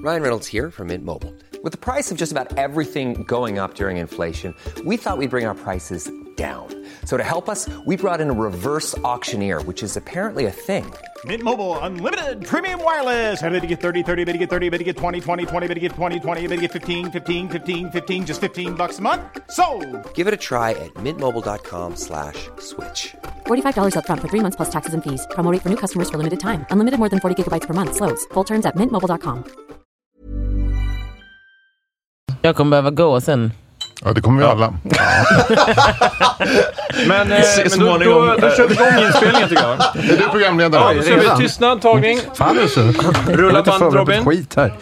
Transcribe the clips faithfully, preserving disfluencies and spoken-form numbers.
Ryan Reynolds here from Mint Mobile. With the price of just about everything going up during inflation, we thought we'd bring our prices down. So to help us, we brought in a reverse auctioneer, which is apparently a thing. Mint Mobile Unlimited Premium Wireless. How to get thirty, thirty, how to get thirty, how to get twenty, twenty, twenty, how to get twenty, twenty, how to get fifteen, fifteen, fifteen, fifteen, just fifteen bucks a month? Sold! Give it a try at mintmobile.com slash switch. forty-five dollars up front for three months plus taxes and fees. Promo rate for new customers for limited time. Unlimited more than forty gigabytes per month. Slows full terms at mint mobile dot com. Jag kommer behöva gå sen. Ja, det kommer vi alla. men eh, men då, då, då kör vi igång inspelningen tycker jag. Är du programledare? Ja, då kör vi tystnad, tagning. Fan är så. Rulla band, Robin. Skit här.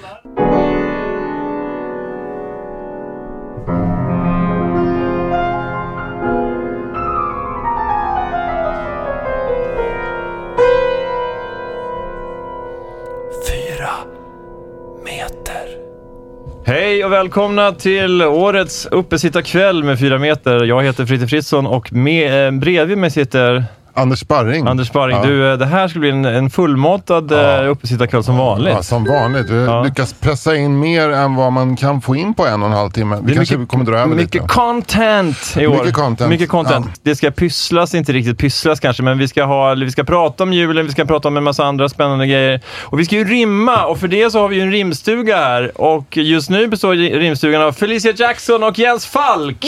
Hej och välkomna till årets uppesittarkväll med fyra meter. Jag heter Fritte Fritzson och med, eh, bredvid mig sitter Anders Sparring. Anders Sparring. Ja. Du, det här skulle bli en, en fullmatad ja. uppesittarkväll som vanligt. Ja, som vanligt. Du ja. lyckas pressa in mer än vad man kan få in på en och en halv timme. Vi kanske mycket, kommer dra över mycket lite. Content i år. Mycket content. Mycket content. Ja. Det ska pysslas, inte riktigt pysslas kanske, men vi ska, ha, vi ska prata om julen, vi ska prata om en massa andra spännande grejer. Och vi ska ju rimma, och för det så har vi ju en rimstuga här. Och just nu består rimstugan av Felicia Jackson och Jens Falk.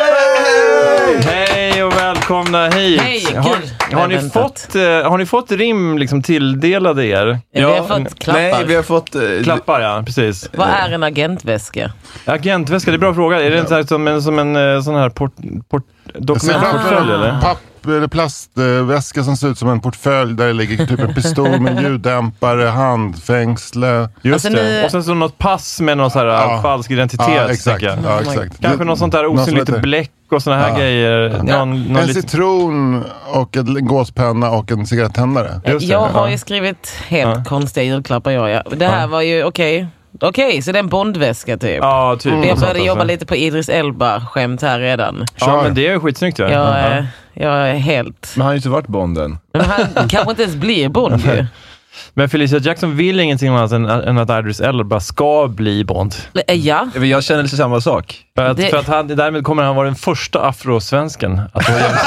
Hej! Hej och välkomna hit. Hej, har, har, ni fått, eh, har ni fått rim liksom tilldelade er? Ja, vi har fått klappar. Nej, vi har fått... Uh, klappar, ja, precis. Vad är en agentväska? Agentväska, det är en bra fråga. Är det inte som en, som en sån här port, port, dokumentportfölj ah. eller? Papp eller plastväska som ser ut som en portfölj där det ligger typ en pistol med ljuddämpare, handfängsle. Just alltså, det. Ni... Och sen så något pass med någon så här ja. falsk identitet. Ja, exakt. Ja, exakt. Kanske det, något sånt där osynligt heter... bläck och såna här ja. grejer. Ja. Någon, någon en lite... citron och en gåspenna och en cigarettändare. Jag har ju skrivit helt ja. konstiga julklappar. Jag, ja. Det här ja. var ju okej. Okay. Okej, okay, så det är en bondväska typ. Ja, typ. Mm. Jag började jobba alltså. lite på Idris Elba-skämt här redan. Ja, men det är ju skitsnyggt. Ja. Jag, är, jag är helt... Men han har ju inte varit Bonden. Men han kanske inte ens blir Bond ju. Men Felicia Jackson vill ingenting annat än, än att Idris Elba ska bli Bond. Ja. Jag känner lite samma sak. För att, det... för att han, därmed kommer han vara den första afrosvensken. Att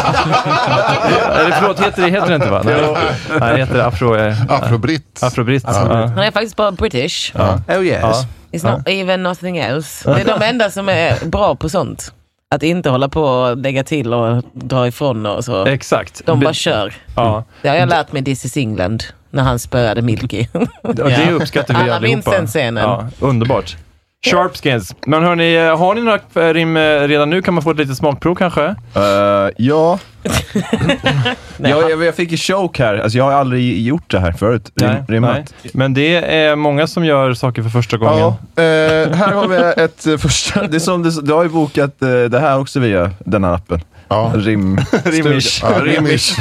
Eller förlåt, heter det, heter det inte va? Nej, Nej det heter afro... Eh, Afrobritt. Afrobritt. Ja. Han är faktiskt bara British. Ja. Oh yes. Ja. It's not ja. even nothing else. Det är de enda som är bra på sånt. Att inte hålla på och lägga till och dra ifrån och så. Exakt. De bara kör. Ja. Det har jag lärt mig This is England när han spöade Milky. Och det uppskattar vi allihopa. Alla minns den scenen. Ja, underbart. Sharpskins. Men hörni, har ni några rim redan nu? Kan man få ett litet smakprov kanske? Uh, ja. jag, jag, jag fick en choke här. Alltså jag har aldrig gjort det här förut. Rim, nej, rimmat. Nej. Men det är många som gör saker för första gången. Ja, uh, här har vi ett uh, första... Det är som det, du har ju bokat uh, det här också via den här appen. Ja. Rim. Rimish. Ja, Rimish.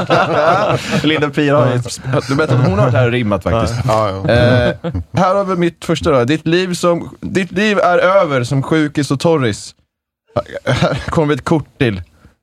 Linda Pira har du berättade att hon har det här rimmat faktiskt. Ja, ja. Eh, här har vi mitt första då. Ditt liv, som, ditt liv är över som sjukis och torris. Här kommer ett kort till.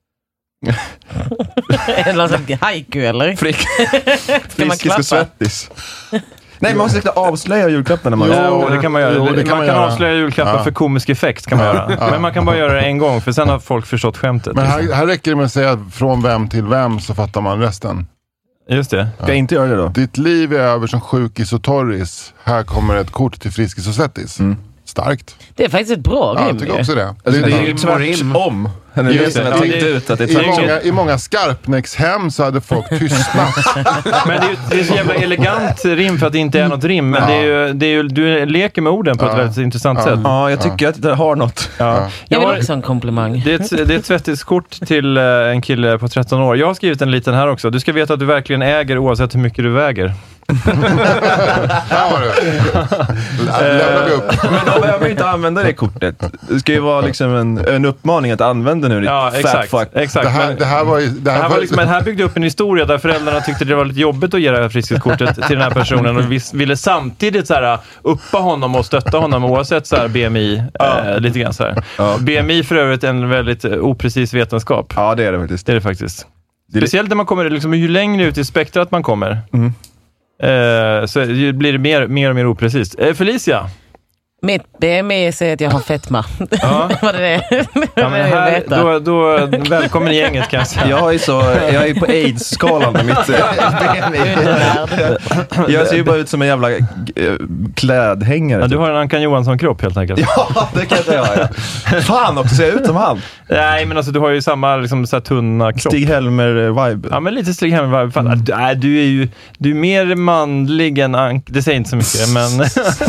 En sån haiku eller? Frick. Friskis och svettis. Nej, man måste inte avslöja julklappen när man... Jo, det kan man göra. Jo, det kan man, man kan göra. avslöja julklappen ja. för komisk effekt kan man göra. Ja. Men man kan bara göra det en gång, för sen har folk förstått skämtet. Men här, här räcker det med att säga från vem till vem så fattar man resten. Just det. Ska jag inte göra det då? Ditt liv är över som sjukis och torris. Här kommer ett kort till Friskis och Svettis. Mm. Starkt. Det är faktiskt ett bra rim. Ja, jag tycker också det. Alltså, det, det är ju tvärt om. Det är det som jag tänkte ut att det är I många, i många skarpnäckshem så hade folk tystnat. Men det är ju det är så jävla elegant rim för att det inte är något rim. Men ja. det är ju, det är ju, du leker med orden på ja. ett väldigt intressant ja. sätt. Ja, jag tycker ja. att det har något. Ja. Ja. Jag vill också en komplimang. Det är ett, det är ett svettiskort till en kille på tretton år. Jag har skrivit en liten här också. Du ska veta att du verkligen äger oavsett hur mycket du väger. Här var det. Lämnar vi upp. Men då behöver vi inte använda det kortet. Det ska ju vara liksom en, en uppmaning att använda nu. Ja, exakt. exakt. Det här, men, det här var ju... Det här, det här, var, var liksom, men här byggde upp en historia där föräldrarna tyckte det var lite jobbigt att ge det här friskiskortet till den här personen och ville samtidigt så här, uppa honom och stötta honom oavsett så här B M I ja. eh, lite grann så här. Ja. B M I för övrigt är en väldigt oprecis vetenskap. Ja, det är det faktiskt. Det är det faktiskt. Speciellt när man kommer liksom, ju längre ut i spektrat man kommer. Mm. Eh, så blir det mer, mer och mer oprecist. Eh, Felicia? Mitt B M I säger att jag har fetma. Ja. Vad är det? Ja, men här, då, då, välkommen i gänget kan jag säga. Jag är, så, jag är på AIDS-skalan med mitt B M I. Jag ser ju bara ut som en jävla äh, klädhängare. Ja, du har en Ankan Johansson-kropp helt enkelt. Ja, det kan jag göra. Fan också, ser jag ut som han? Nej, men alltså du har ju samma liksom, så här tunna kropp. Stig-Helmer-vibe. Ja, men lite Stig-Helmer-vibe. Fan, mm. du, du är ju du är mer manlig än Ank. Det säger inte så mycket, men...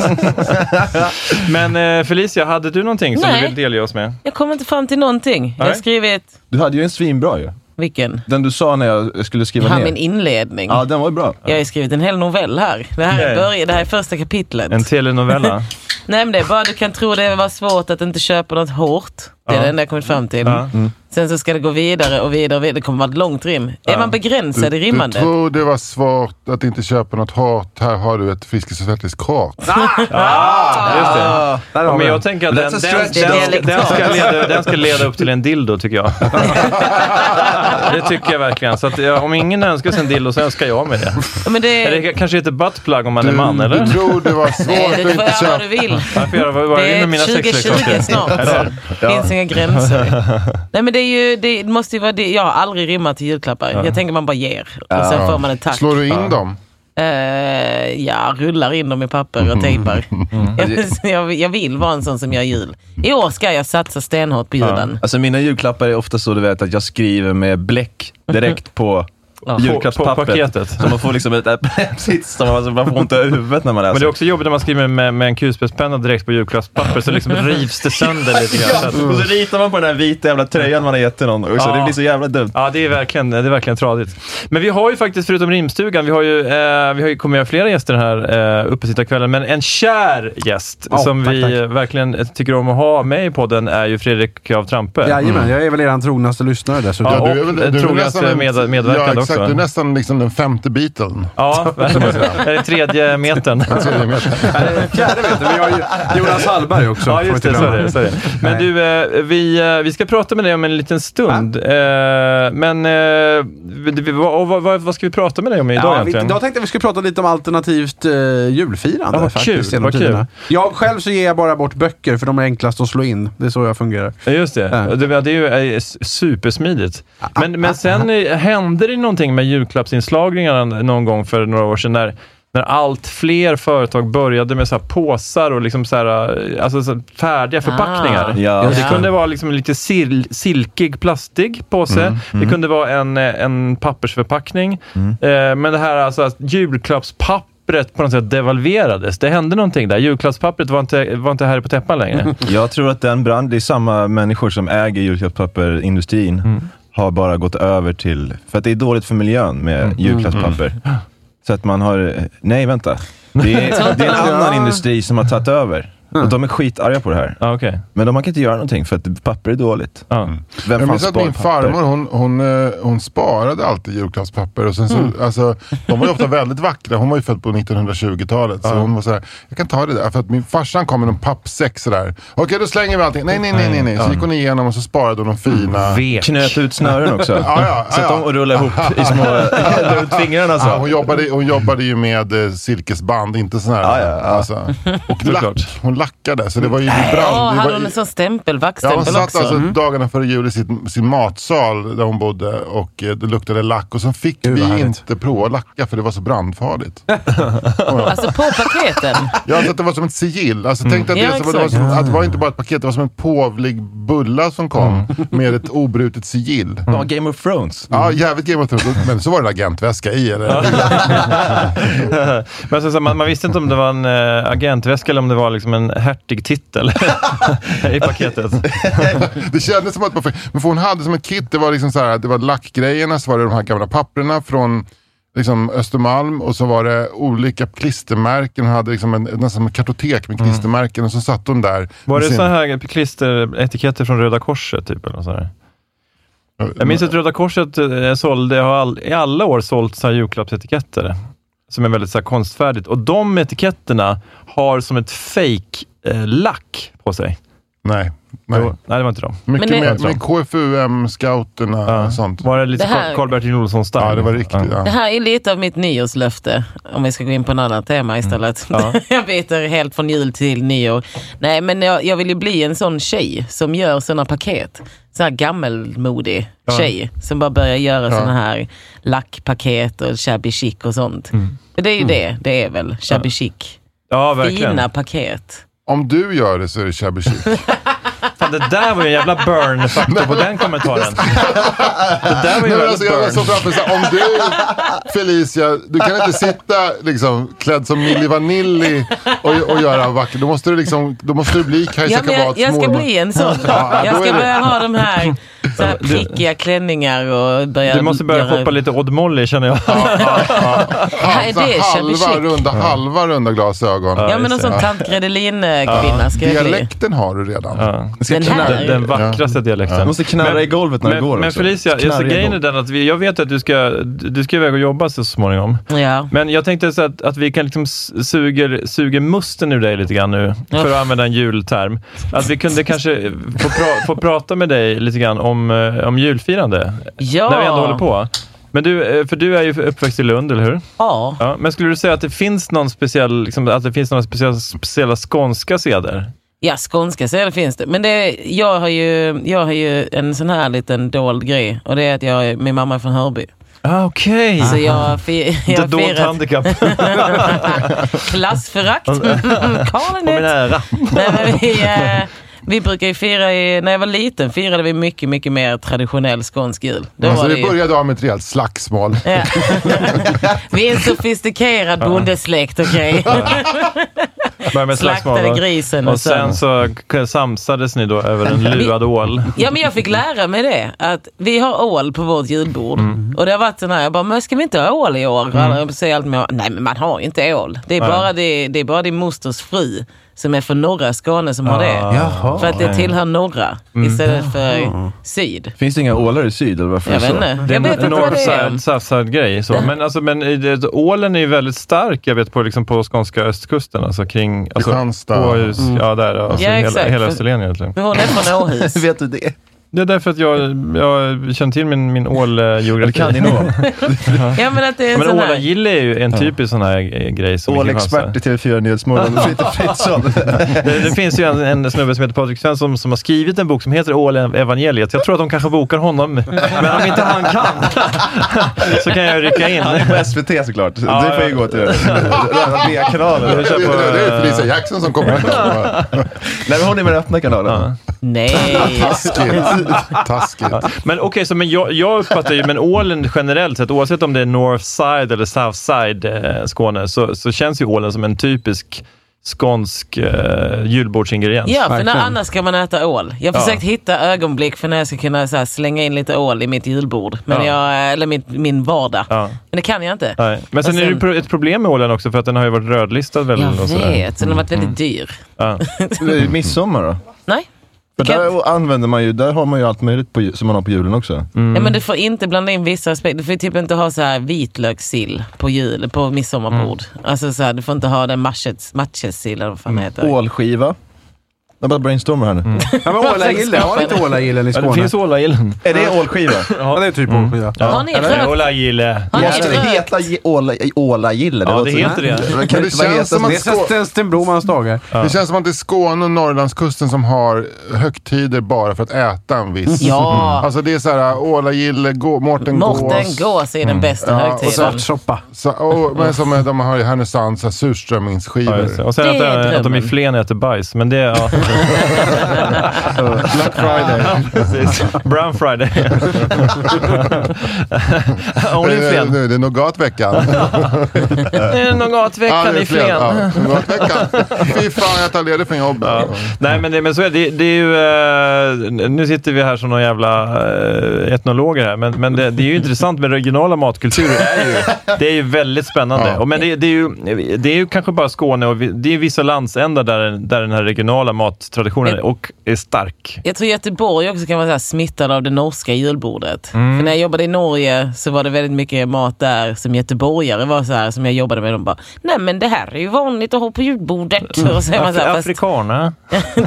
Men eh, Felicia, hade du någonting som Nej. du vill delge oss med? Jag kommer inte fram till någonting. Jag har skrivit... Du hade ju en svinbra ju. Vilken? Den du sa när jag skulle skriva jag ner. Min inledning. Ja, den var ju bra. Jag har skrivit en hel novell här. Det här, är, början, det här är första kapitlet. En telenovella? Nej, men det är bara du kan tro det var svårt att inte köpa något hårt. Det är ja. det enda jag kommit fram till. Ja. Mm. Sen så ska det gå vidare och vidare och vidare. Det kommer vara ett långt rim. Ja. Är man begränsad du, i rimmandet? Du tror det var svårt att inte köpa något hårt. Här har du ett Friskis och Svettis-kort. Ah! ah, just det. Ah, ja, men jag tänker att den, den, den, den, den, ska leda, den ska leda upp till en dildo, tycker jag. Det tycker jag verkligen. Så att, ja, om ingen önskar sig en dildo så önskar jag med det. Ja, men det... Eller kanske heter buttplug om man du, är man, eller? Du tror det var svårt Nej, att inte köpa. Det får göra vad du vill. Varför göra vad, vad det är mina tjugo tjugo snart. Det finns inga gränser. Nej, men det är ju... Det måste ju vara det. Jag har aldrig rimmat till julklappar. Ja. Jag tänker man bara ger. Och sen får man ett tack. Slår du in ja. dem? Uh, ja, rullar in dem i papper och tejpar. Mm. jag, jag, jag vill vara en sån som gör jul. I år ska jag satsa stenhårt på julen. Ja. Alltså mina julklappar är ofta så, du vet, att jag skriver med bläck direkt på ja. julklappspappret. Så man får liksom ett sits som man, man får ont i huvudet när man läser. Men det är också jobbigt när man skriver med, med en kulspetspenna direkt på julklappspapper, så liksom rivs det sönder lite grann. Ja, och så ritar man på den här vita jävla tröjan man har gett till någon. Och så ja. Det blir så jävla dumt. Ja, det är verkligen, det är verkligen tradigt. Men vi har ju faktiskt, förutom rimstugan, vi har ju, eh, vi har ju kommer göra flera gäster här eh, uppe sitta kvällen, men en kär gäst oh, som tack, vi tack. verkligen tycker om att ha med i podden är ju Fredrik av Trampe. Jajamän, mm. jag är väl eran trognaste lyssnare där. Så ja, ja, och du är väl, den trognaste med, medverkande ja, exakt, också. Du är nästan liksom den femte Beatlen. Ja, det är tredje metern. tredje metern. Fjärde metern, vi har ju Jonas Hallberg också. Ja, just det, så är det, så är det. Men Nej. du, eh, vi, eh, vi ska prata med dig om en liten stund. Ja. Eh, men eh, vi, vad, vad, vad ska vi prata med dig om idag ja, egentligen? Vi, idag tänkte jag att vi skulle prata lite om alternativt eh, julfirande. Ja, vad faktiskt, kul, vad kul. Jag själv så ger jag bara bort böcker för de är enklast att slå in. Det är så jag fungerar. Ja, just det. Ja. Det, det är ju är supersmidigt. Men, men sen händer det någonting med julklappsinslagningarna någon gång för några år sedan när, när allt fler företag började med så här påsar och liksom så här, alltså så här färdiga förpackningar. Ah, ja. Det kunde vara liksom lite sil- silkig plastig påse. Mm, mm. Det kunde vara en, en pappersförpackning. Mm. Eh, men det här alltså julklappspappret på något sätt devalverades. Det hände någonting där. Julklappspappret var inte, var inte här på täppan längre. Jag tror att den brand, det är samma människor som äger julklappspapperindustrin. Mm. Har bara gått över till, för att det är dåligt för miljön med mm, julklappspapper. Mm, mm. Så att man har, nej vänta. Det är, det är en annan industri som har tagit över. Och de är skitarga på det här. Ah, okay. Men de kan inte göra någonting för att papper är dåligt. Ah. Vem jag fan minns att min farmor, hon, hon, hon sparade alltid julklappspapper. Och sen så, mm. alltså, de var ju ofta väldigt vackra. Hon var ju född på nittonhundratjugotalet. Så ah. hon var så här, jag kan ta det där. För att min farsan kom med en pappsäck sådär. Okej, okay, då slänger vi allting. Nej, nej, nej, nej. nej. Så gick hon igenom och så sparade hon de fina. Vet. Knöt ut snören också. ja, ja, så att ja. de och rullade ihop i små runt fingrarna. Så. Ja, hon, jobbade, hon jobbade ju med eh, silkesband, inte sån här. Ja, ja, ja. Alltså. Och lack, hon lackade, så det var ju brand. Ja, det hade var hon en sån stämpel, ja, vaxstämpel hon satt också. alltså Mm. dagarna före jul i sin, sin matsal där hon bodde och eh, det luktade lack och så fick Gud, vi härligt. inte prova att lacka för det var så brandfarligt. Alltså på paketen. Ja, så att det var som ett sigill. Alltså tänk att, Ja, det, så, det var som, att det var inte bara ett paket, det var som en påvlig bulla som kom mm. med ett obrutet sigill. Mm. Ja, Game of Thrones. Mm. Ja, jävligt Game of Thrones. Men så var det en agentväska i, eller? Men så, så, man, man visste inte om det var en äh, agentväska eller om det var liksom en hertigtitel i paketet. Det kändes som att men för hon hade som ett kit, det var liksom så här, det var lackgrejerna, så var det de här gamla papperna från liksom Östermalm och så var det olika klistermärken. Hon hade liksom en, nästan som ett kartotek med klistermärken mm. och så satt hon där. Var det sin... så här klisteretiketter från Röda Korset typ eller så här? Jag minns att Röda Korset sålde, har all, i alla år sålt så här julklappsetiketter som är väldigt så här konstfärdigt. Och de etiketterna har som ett fake eh, lack på sig. Nej. Nej. Jo, nej, det var inte de. Mycket Men mer det- med K F U M-scouterna Ja. och sånt. Var det lite Det här- Karl-Bertil Olsson-style? Ja, det var riktigt. Ja. Det här är lite av mitt nyårslöfte, om vi ska gå in på en annan tema istället. Ja. Jag byter helt från jul till nyår. Nej, men jag, jag vill ju bli en sån tjej som gör såna paket. Så här gammelmodig Ja. tjej som bara börjar göra Ja. såna här lackpaket och shabby chic och sånt. För det är ju det, det är väl shabby chic. Ja, verkligen. Fina paket. Om du gör det så är det shabby chic. Fan, det där var ju en jävla burn-faktor på den kommentaren. Det där var ju Nej, men väldigt alltså, jag var burn. så framför så här, om du, Felicia, du kan inte sitta liksom, klädd som Milli Vanilli och, och göra vackert. Då måste du, liksom, då måste du bli Kajsa Ja, men jag, Kabats jag ska mormor. bli en sån. Ja, Jag då är ska det- börja ha de här, så här prickiga klänningar och börja Du måste börja göra... hoppa lite Odd Molly, känner jag. Ja, ja. Nej, det är shabby halva, chic. runda, halva runda glasögon. Ja, men någon sån tant Gredelin-kvinna ska jag bli. Dialekten har du redan. Ja. Den Den, här... den vackraste dialekten. Du måste knarra Men- i golvet när men, det går Men också. Felicia, Knarra alltså, i grejen är golvet. den att vi, jag vet att du ska, du ska iväg och jobba så småningom. Ja. Men jag tänkte så att, att vi kan liksom s- suger, suger musten ur dig lite grann nu, Ja. för att använda en julterm. Att vi kunde kanske få, pra, få prata med dig lite grann om, eh, om julfirande. Ja. När vi ändå håller på. Men du, eh, för du är ju uppväxt i Lund, eller hur? Ja. Ja, men skulle du säga att det finns någon speciell, liksom, att det finns några speciella, speciella skånska seder? Ja, skånska så det finns det. Men det, jag, har ju, jag har ju en sån här liten dold grej. Och det är att jag, min mamma är från Hörby. Ah, okej. Så jag, fi, jag Inte har dolt firat handikapp. klassförakt. Karlen På min ära. Nej, men vi, eh, vi brukar ju fira, i, när jag var liten firade vi mycket, mycket mer traditionell skånsk jul. Då Alltså, var det det ju, började av med ett rejält slagsmål. ja. Vi är en sofistikerad bondesläkt, okej? Börja med slagsmål, Slaktade va? grisen Och och sen så k- samsades ni då över en luad ål. Ja, men jag fick lära mig det. Att vi har ål på vårt julbord. Och det har varit sån här, jag bara, men ska vi inte ha ål i år? Mm. Jag säger alltid med, nej men man har inte ål. Det är, Nej. bara, det, det är bara din mosters fru som är från norra Skåne som har det. Jaha. För att det tillhör norra istället för syd. Finns det inga ålar i syd? Eller varför Jag är det vet så? inte. Det är Jag vet en inte vad det är. Northside, Southside-grej. Så. Men, alltså, men i det, ålen är ju väldigt stark, jag vet, på, liksom, på skånska östkusten. Alltså kring... Alltså, Kristianstad. Åhus, ja, där. Alltså, Ja, hela, exakt. hela För- Österlen egentligen. Men hon är från Åhus. Vet du det? Det är därför att jag, jag känner till min, min ålgeografi. Du kan din ål. Ja, men att det är en Men sån här... ålagille är ju en typisk sån här eh, grej. Som i Ålexpert i T V fyra Nyhetsmorgon. Fritte Fritzson. Det, det finns ju en, en snubbe som heter Patrik Svensson som, som har skrivit en bok som heter Ålevangeliet. Jag tror att de kanske bokar honom. Men om inte han kan så kan jag rycka in. Han är på S V T såklart. Ja, det får ju gå till B-kanalen. Vi Det kör på, är, det är eh, Felicia Jackson som kommer in. Nej, men hon är med den öppna kanalen. Nej. Taskigt. Taskigt. Men okej, så men jag, jag uppfattar ju, men ålen generellt sett, oavsett om det är North Side eller South Side eh, Skåne, så, så känns ju ålen som en typisk skånsk eh, julbordsingrediens. Ja, för när Verkligen. annars ska man äta ål. Jag har Ja. försökt hitta ögonblick för när jag ska kunna så här, slänga in lite ål i mitt julbord. Men Ja. jag, eller min, min vardag. Ja. Men det kan jag inte. Nej. Men sen Och är det ju sen- pro- ett problem med ålen också, för att den har ju varit rödlistad väl. Jag och sådär. vet, så den har varit väldigt dyr. Ja. Det är midsommar då? Nej. För Kan- där använder man ju, där har man ju allt möjligt på, ju- som man har på julen också. Ja, men du får inte blanda in vissa aspekter. Du får typ inte ha så här vitlökssill på jul, på midsommarbord. Alltså så här, du får inte ha den matches, matchessill eller vad fan det heter. Ålskiva. Jag bara brainstormar här nu. Ja, men ålagille, har ni inte ålagillen i Ja, det Skåne? finns ålagillen. Är det ålskiva? Ja, det är typ ålskiva. Har ni Eller rökt? ålagille. Har ni Ja, det rökt? heter ge- åla- ålagille. Ja, låter det som- heter det. Det kan Men inte det bara känns heta som så. att- Det är Sten- Sten Bromans dagar. Det känns som att det är Skåne och Norrlandskusten som har högtider bara för att äta en viss. Ja. Alltså det är så här, Ålagille, Gå, Mårten Mårten Gås. Gås är den bästa Ja, och högtiden. Svartsoppa. Så, och, men som är- de har i Härnösand, så här, surströmmingsskivor. Ja, just det. Och sen Det att, är äh, att de i drömmen. Flen äter bajs. Men det är... Ja. Black Friday. Precis. Brown Friday. Only det, Flen. är, det är nougatveckan. Det är nougatveckan i Flen. Ja, nougatveckan. Fy fan, jag tar ledigt från jobbet. Ja. Nej, men det, men så är det, det är ju... eh, nu sitter vi här som några jävla eh, etnologer här, men, men det, det är ju intressant med regionala matkulturer. Det är ju, det är ju väldigt spännande. Ja. Och, men det, det, är ju, det är ju kanske bara Skåne och vi, det är vissa landsändar där, där den här regionala mat mattraditionen Det- och är stark. Jag tror Göteborg också kan vara så här smittad av det norska julbordet. Mm. För när jag jobbade i Norge så var det väldigt mycket mat där som göteborgare var så här, som jag jobbade med. De bara, nej men det här är ju vanligt att ha på julbordet. Och så är man så här, fast, Afrikaner. det,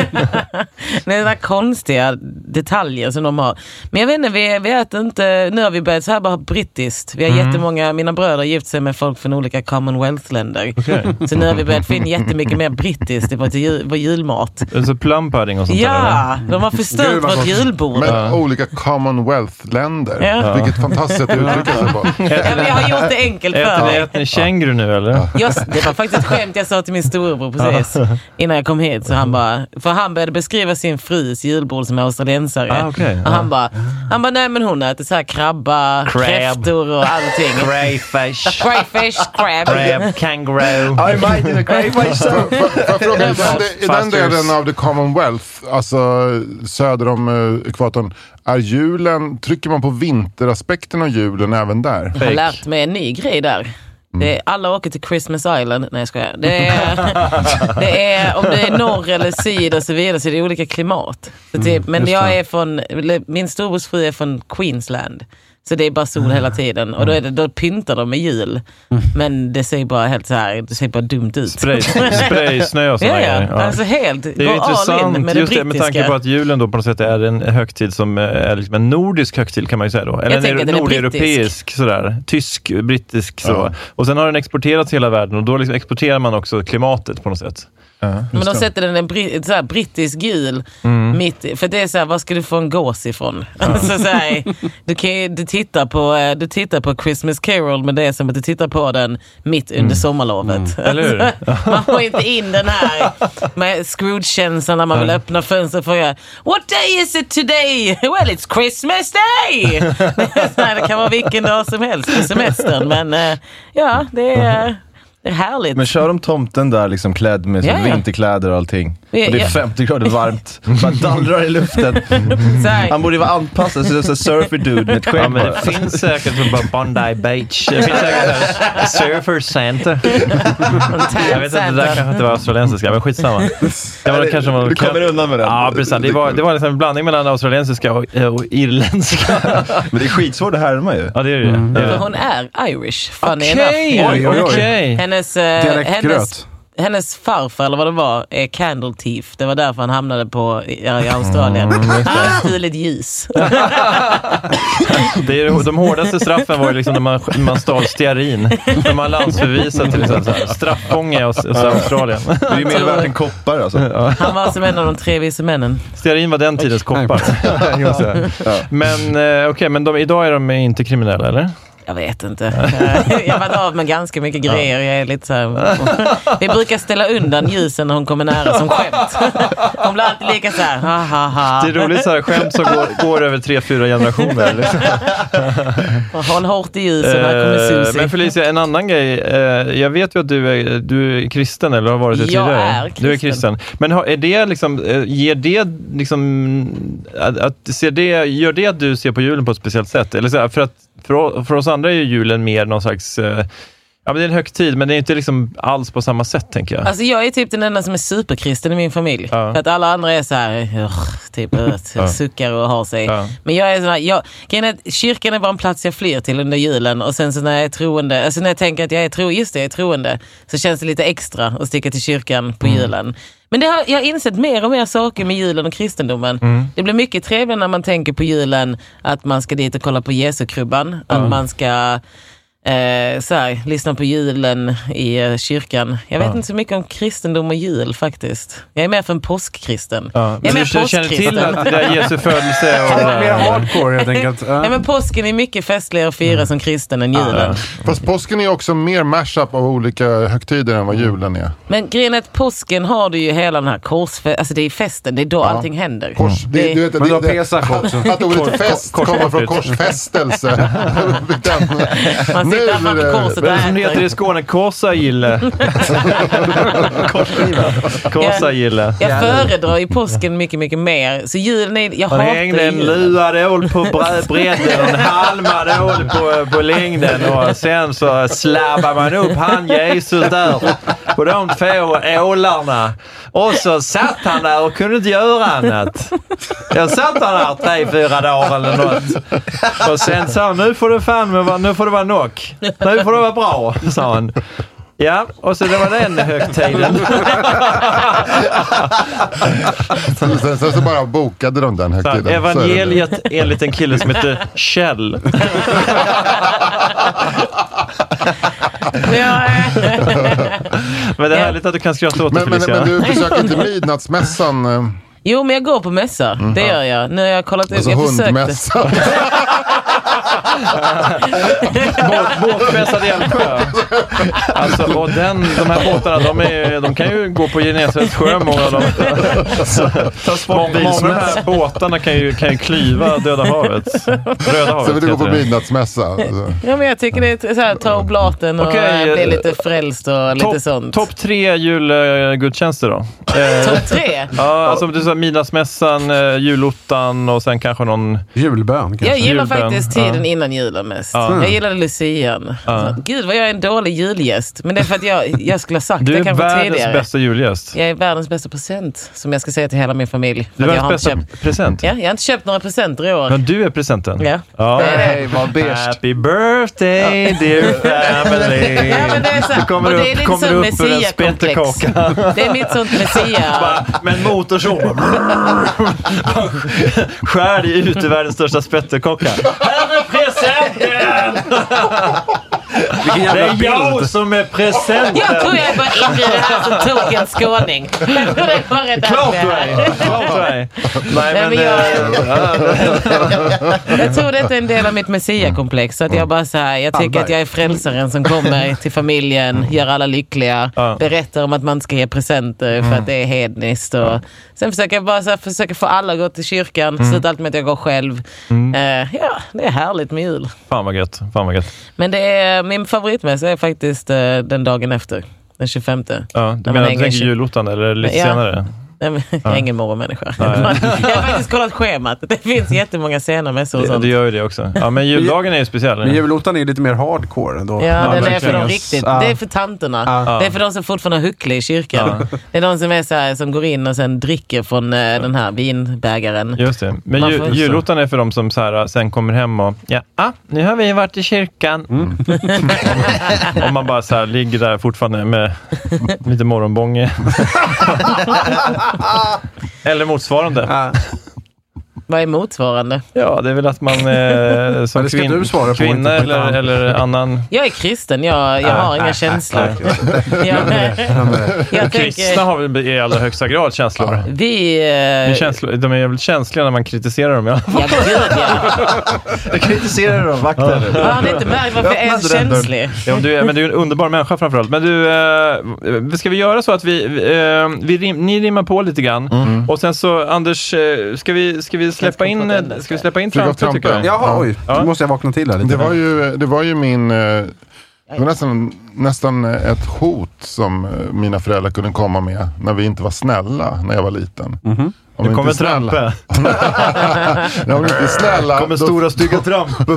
det är där konstiga detaljer som de har. Men jag vet inte, vi, vi äter inte, nu har vi börjat så här bara brittiskt. Vi har Mm. jättemånga, mina bröder har gift sig med folk från olika Commonwealth-länder. Okay. Så nu har vi börjat få in jättemycket mer brittiskt i vår, jul, vår julmat. Så plum pudding och sånt där. Ja, de har förstört vårt julbord. Men olika Commonwealth-länder. Ja. Vilket fantastiskt sätt att uttrycka sig på. Ja, men jag har gjort det enkelt för Äter ni, mig. äter ni känguru nu eller? Just, det var faktiskt ett skämt jag sa till min storebror precis innan jag kom hit. Så han bara, för han började beskriva sin frus julbord som är australiensare. Ah, okay. Och han bara, han bara, nej men hon äter så här krabba, Crab. kräftor och allting. Crayfish. Crayfish, crab. Crab, kangaroo. I might in a crayfish. Får jag fråga, i den, i den Fasters. delen av the Commonwealth, alltså söder om uh, ekvatorn, är julen, trycker man på vinteraspekten av julen även där? Jag har lärt mig en ny grej där. Det är, alla åker till Christmas Island. Nej, jag skojar. Det är, det är, om det är norr eller syd och så vidare så är det olika klimat. Så typ, men jag är från, min storebrors är från Queensland. Så det är bara sol hela tiden. Och då, är det, då pyntar de med jul. Men det ser bara helt så här, det ser bara dumt ut. Spray, spray snö och sådana Ja, ja. grejer. Ja. Alltså helt, Det är gå ju all intressant in med det just det, med tanke brittiska. på att julen då på något sätt är en högtid som är liksom en nordisk högtid kan man ju säga då. Eller Jag tänker en att den är nordeuropeisk sådär. Tysk, brittisk så. Ja. Och sen har den exporterats till hela världen och då liksom exporterar man också klimatet på något sätt. Ja, Men de sätter den en bri- så här, brittisk jul Mm. mitt i- för det är så här, var ska du få en gås ifrån? Alltså, så här, du, kan, ju- du, tittar på, eh, du tittar på Christmas Carol, men det är som att du tittar på den mitt under sommarlovet. Eller hur? Alltså, man får inte in den här med Scrooge-känslan när man vill öppna fönstret för att what day is it today? Well, it's Christmas day! Så här, det kan vara vilken dag som helst på semestern, men eh, ja, det är... Det är härligt. Men kör de tomten där liksom klädd med Ja, ja. vinterkläder och allting. Ja, Och det är ja. femtio grader varmt. Man dallrar i luften. Så här, Han borde ju vara anpassad så det är så surfer dude med ett Ja, skägg men bara. det finns säkert på Bondi Beach. Det finns säkert Surfer Center. Jag vet inte, det där kanske inte var australiensiska, men skitsamma. Det var kanske var Du kommer undan med den. Ja, precis. Det var, det var liksom en blandning mellan australiensiska och, och irländska. Men det är skitsvårt att härma ju. Ja, det är det. Mm. För hon är Irish, funny Okej, enough. Oj, oj, oj. okej. Hennes, eh, Dialektgröt. hennes, hennes farfar, eller vad det var, är Candle Thief. Det var därför han hamnade på, i, i Australien. Han har stulit ljus. Det är, de hårdaste straffen var ju liksom när man, man stal stearin. När man landsförvisade till exempel. Straffånge i Aus- i Australien. Det är ju mer värt än koppar alltså. Han var som en av de tre vise männen. Stearin var den tidens koppar. Men eh, okej, men de, idag är de inte kriminella, eller? Jag vet inte. Jag- Jag har varit av med ganska mycket grejer. Jag är lite så här, vi brukar ställa undan ljusen när hon kommer nära som skämt. Hon blir alltid lika så här. Ha, ha, ha. Det är roligt så här skämt som går, går över tre, fyra generationer. Liksom. Håll hårt i ljusen, här kommer Eh, Susie. Men Felicia, en annan grej. Eh, jag vet ju att du är, du är kristen eller har varit det Jag tidigare. är kristen. Du är kristen. Men har, är det liksom, eh, ger det liksom, att, att, ser det, gör det att du ser på julen på ett speciellt sätt? Eller så här, för att för, för oss andra är ju julen mer någon slags, eh, ja men det är en högtid, men det är inte liksom alls på samma sätt, tänker jag. Alltså jag är typ den enda som är superkristen i min familj. Ja. För att alla andra är så här, "Ugh", typ Ja. suckar och har sig. Ja. Men jag är sån här, jag, grejen är att kyrkan är bara en plats jag flyr till under julen. Och sen så när jag är troende, alltså när jag tänker att jag är tro, just det, jag är troende, så känns det lite extra att sticka till kyrkan på Mm. julen. Men det har, jag har insett mer och mer saker med julen och kristendomen. Mm. Det blir mycket trevligare när man tänker på julen att man ska dit och kolla på Jesukrubban. Att man ska eh, så här, lyssna på julen i eh, kyrkan. Jag vet Ja. inte så mycket om kristendom och jul faktiskt. Jag är mer för en påskkristen. Ja. Jag är Men mer du känner till påskkristen. att det är Jesu födelse och det Mer där? hardcore helt enkelt. Ja. Nej, men påsken är mycket festligare att fira som kristen än julen. Fast påsken är också mer mashup av olika högtider än vad julen är. Men grejen är att påsken har du ju hela den här korsfesten, alltså det är festen, det är då allting händer. Kors, det, Det- du vet, Men du har det, det, Pesach också. att ordet fest kors- kommer från korsfest. korsfästelse. Den- Man sitter Nu framför är det- korset och Vad är det som det heter äter. i Skåne? Korsagille. Korsagille. Jag föredrar ju påsken mycket, mycket mer. Så julen är, jag Man hatar hängde en julen. luad ål på bre- bredden och en halmad ål på, på längden och sen så slabbar man upp han Jesus där på de två ålarna. Och så satt han där och kunde inte göra annat. Jag satt han där tre, fyra dagar eller något. Och sen sa han, nu får det fan, nu får det vara nog. Nu får det vara bra, sa han. Ja, och så det var den högtiden. sen, sen, sen så bara bokade de den högtiden. Så, evangeliet enligt en kille som heter Kjell. Men det är härligt att du kan skratta åt det, men, men, men du besöker inte midnattsmässan? Jo, men jag går på mässa. Mm. Det gör jag. Nu har jag kollat... Alltså jag hundmässa. Båtmässad Hjälpsjö. Alltså, och den, de här båtarna, de, är, de kan ju gå på Genesarets sjö, många av dem. Många av de här båtarna kan ju, kan ju klyva Döda havet. Röda havet. Så vill du gå på midnattsmässa? Alltså. Ja, men jag tycker det är så här, ta oblaten och okay, bli lite frälst och lite top, sånt. Topp tre julgudstjänster då? Topp tre? Ja, alltså du sa midnattsmässan, julottan och sen kanske någon... Julbön kanske. Jag gillar julbön. faktiskt tiden ja. innan julen mest. Ja. Jag gillade Lucian. Ja. Gud vad jag är en dålig julgäst. Men det är för att jag, jag skulle ha sagt du det kanske tidigare. Du är världens bästa julgäst. Jag är världens bästa present som jag ska säga till hela min familj. Du är världens bästa köpt... present? Ja, jag har inte köpt några presenter i år. Men du är presenten? Ja. Ja. Nej, vad beige. Happy birthday, dear family. Ja, men det är så. Du kommer och det är upp, lite kommer som upp ur en spettekaka. Det är mitt sånt messia. Med en motorsåg. Skär dig ut i världens största spettekaka. Här är presenten! Det är jag som är presenten. Jag tror jag bara inbjuder här som tog en skåning. Jag tror det var rätt. Klart du är. Klart du är. Nej, men... men jag, jag tror det är en del av mitt messiakomplex. Att jag bara så här, jag tycker att jag är frälsaren som kommer till familjen, gör alla lyckliga, berättar om att man ska ge presenter för att det är hedniskt. Och sen försöker jag bara så här, försöker få alla att gå till kyrkan. Mm. Sluta allt med att jag går själv. Mm. Uh, ja, det är härligt med jul. Fan vad gött. Fan vad gött. Men det är, min favoritmässa är faktiskt uh, den dagen efter. Den tjugofemte. Ja, du menar att du tänker julottan eller lite ja. senare? Nej, men jag är ingen morgonmänniska. Jag har faktiskt kollat schemat. Det finns jättemånga scener med så och det, sånt. det gör ju det också. Ja, men juldagen är ju speciell. Men julottan är lite mer hardcore ändå. Ja, ja den är för de riktigt. Ja. Det är för tanterna. Ja. Det är för de som fortfarande hucklar i kyrkan. Ja. Det är de som är så här, som går in och sen dricker från uh, den här vinbägaren. Just det. Men ju, julottan är för de som så här, sen kommer hem och ja, ah, nu har vi varit i kyrkan. Mm. Om man bara så här ligger där fortfarande med lite morgonbånge. Eller motsvarande. Ja. Vad är motsvarande? Ja, det är väl att man eh, som kvin- på, kvinna eller, eller annan... Jag är kristen, jag, jag har äh, inga äh, känslor. Äh, jag, jag kristna tänker... har väl i allra högsta grad känslor. Vi, eh... känslor. De är väl känsliga när man kritiserar dem. Ja, ja gud ja. Jag kritiserar dem, vakter. Ja, han är inte märkt varför jag är känslig. Ja, men, du är, men du är en underbar människa framförallt. Men du, eh, ska vi göra så att vi, eh, vi rim, ni rimmar på lite grann. Mm. Och sen så, Anders, eh, ska vi, ska vi släppa in, ska vi släppa in Trampe, tycker jag? Jaha, oj. Ja. Då måste jag vakna till här lite. Det var ju, det var ju min... Det var nästan, nästan ett hot som mina föräldrar kunde komma med när vi inte var snälla när jag var liten. Mm-hmm. Om nu kommer Trampe. När de inte är snälla. Kommer då... stora stygga Trampe.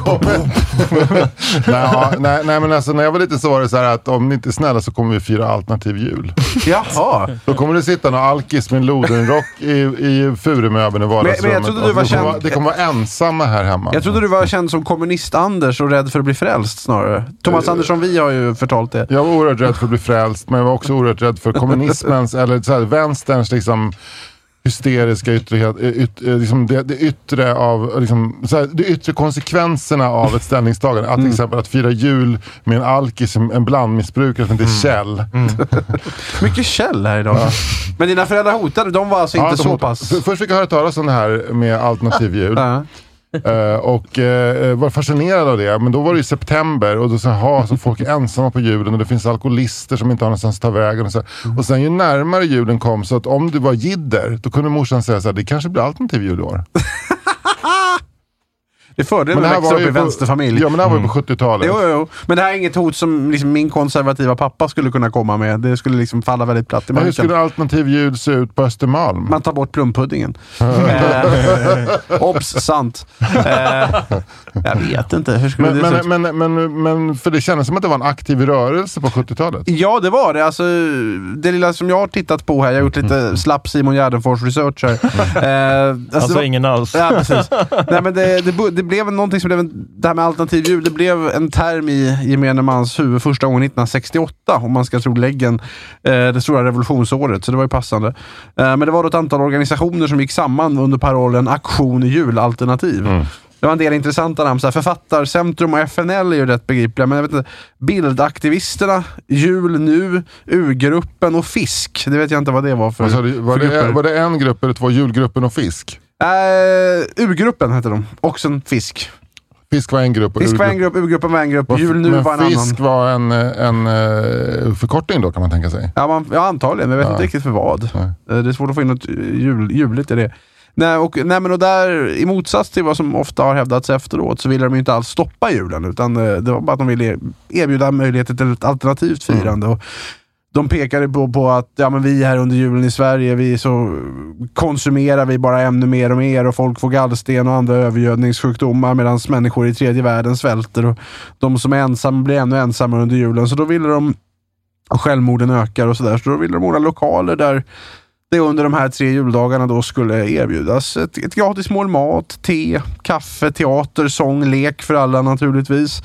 nej, ja, nej, nej men alltså när jag var lite så var det så här att om ni inte är snälla så kommer vi fira alternativ jul. Jaha. Då kommer det sitta någon alkis med en lodenrock i, i furumöbeln i vardagsrummet. Men, men jag trodde du var känd... vara, det kommer vara ensamma här hemma. Jag trodde du var känd som kommunist-Anders och rädd för att bli frälst snarare. Thomas uh, Andersson, vi har ju förtalt det. Jag var oerhört rädd för att bli frälst, men jag var också oerhört rädd för kommunismens eller så här, vänsterns liksom hysteriska ytterlighet, yt, liksom det, det yttre av liksom, så här, det yttre konsekvenserna av ett ställningstagande. Att till mm. exempel att fira jul med en alkis, en blandmissbrukare som inte är Kjell. Mm. Mycket Kjell här idag. Ja. Men dina föräldrar hotade, de var alltså ja, inte så hotade. Pass. Först fick jag höra talas om det här med alternativ jul. Ja. Uh, och uh, var fascinerad av det. Men då var det i september och då så ha så folk är ensamma på julen och det finns alkoholister som inte har någonstans att ta vägen och så. Mm. Och sen ju närmare julen kom så att om du var jidder då kunde morsan säga så här, det kanske blir alternativ jul i år. Det är fördelen Men med det att här växa var upp i ju på- vänsterfamilj. Ja, men det här var ju på sjuttiotalet. Jo, jo, jo. Men det här är inget hot som liksom min konservativa pappa skulle kunna komma med. Det skulle liksom falla väldigt platt i Men hur marken. skulle alternativ jul se ut på Östermalm? Man tar bort plumpuddingen. eh, Obs, sant. Eh, jag vet inte. Hur skulle Men, det se ut? men, men, men, men för det kändes som att det var en aktiv rörelse på sjuttiotalet. Ja, det var det. Alltså, det lilla som jag har tittat på här, jag har gjort lite slapp Simon Gärdenfors research här. Eh, alltså, Alltså det var, ingen alls. ja, precis. Nej, men det, det, det blev någonting som blev en, det här med alternativ jul, det blev en term i gemene mans huvud första gången nittonhundrasextioåtta, om man ska tro läggen, eh, det stora revolutionsåret, så det var ju passande. Eh, men det var då ett antal organisationer som gick samman under parollen Aktion Julalternativ. Mm. Det var en del intressanta namn. Så här, Författarcentrum och F N L är ju rätt begripliga. Men jag vet inte, Bildaktivisterna, Jul Nu, U-gruppen och Fisk. Det vet jag inte vad det var för, Alltså, det, var, för det, var det en grupp eller två? Julgruppen och Fisk? Uh, U-gruppen hette de. Och sen Fisk. Fisk var en grupp. Och Fisk var en grupp, U-gruppen var en grupp. var, Jul Nu men var en Fisk annan. var en, en, en förkortning då, kan man tänka sig. Ja, man, ja antagligen. Men jag vet Ja. inte riktigt för vad. Nej. Det är svårt att få in något jul, juligt i det. Nej, och, nej, men och där, i motsats till vad som ofta har hävdats efteråt, så ville de ju inte alls stoppa julen, utan det var bara att de ville erbjuda möjligheter till ett alternativt firande. Mm. Och de pekade på, på att ja, men vi här under julen i Sverige, vi så konsumerar vi bara ännu mer och mer, och folk får gallsten och andra övergödningssjukdomar, medan människor i tredje världen svälter, och de som är ensamma blir ännu ensammare under julen. Så då ville de, och självmorden ökar och sådär, så då ville de ordna lokaler där det under de här tre juldagarna då skulle erbjudas ett, ett gratis mål mat, te, kaffe, teater, sång, lek för alla naturligtvis.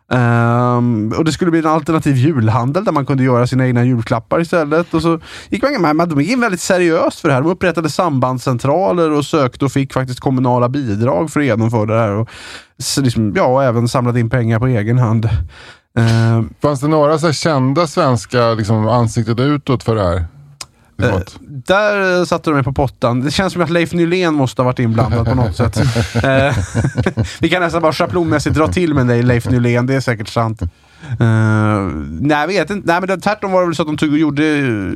Um, och det skulle bli en alternativ julhandel där man kunde göra sina egna julklappar istället. Och så gick man med, men de gick in väldigt seriöst för det här. De upprättade sambandscentraler och sökte och fick faktiskt kommunala bidrag för att genomföra det här. Och liksom, ja, även samlat in pengar på egen hand. Uh, Fanns det några så här kända svenska liksom, ansiktet utåt för det här? Eh, där satte de mig på pottan. Det känns som att Leif Nylén måste ha varit inblandad på något sätt. Eh, vi kan nästan bara schablonmässigt dra till med dig, Leif Nylén. Det är säkert sant. Eh, nej, jag vet inte. Nej, men det, tvärtom var det väl så att de tog och gjorde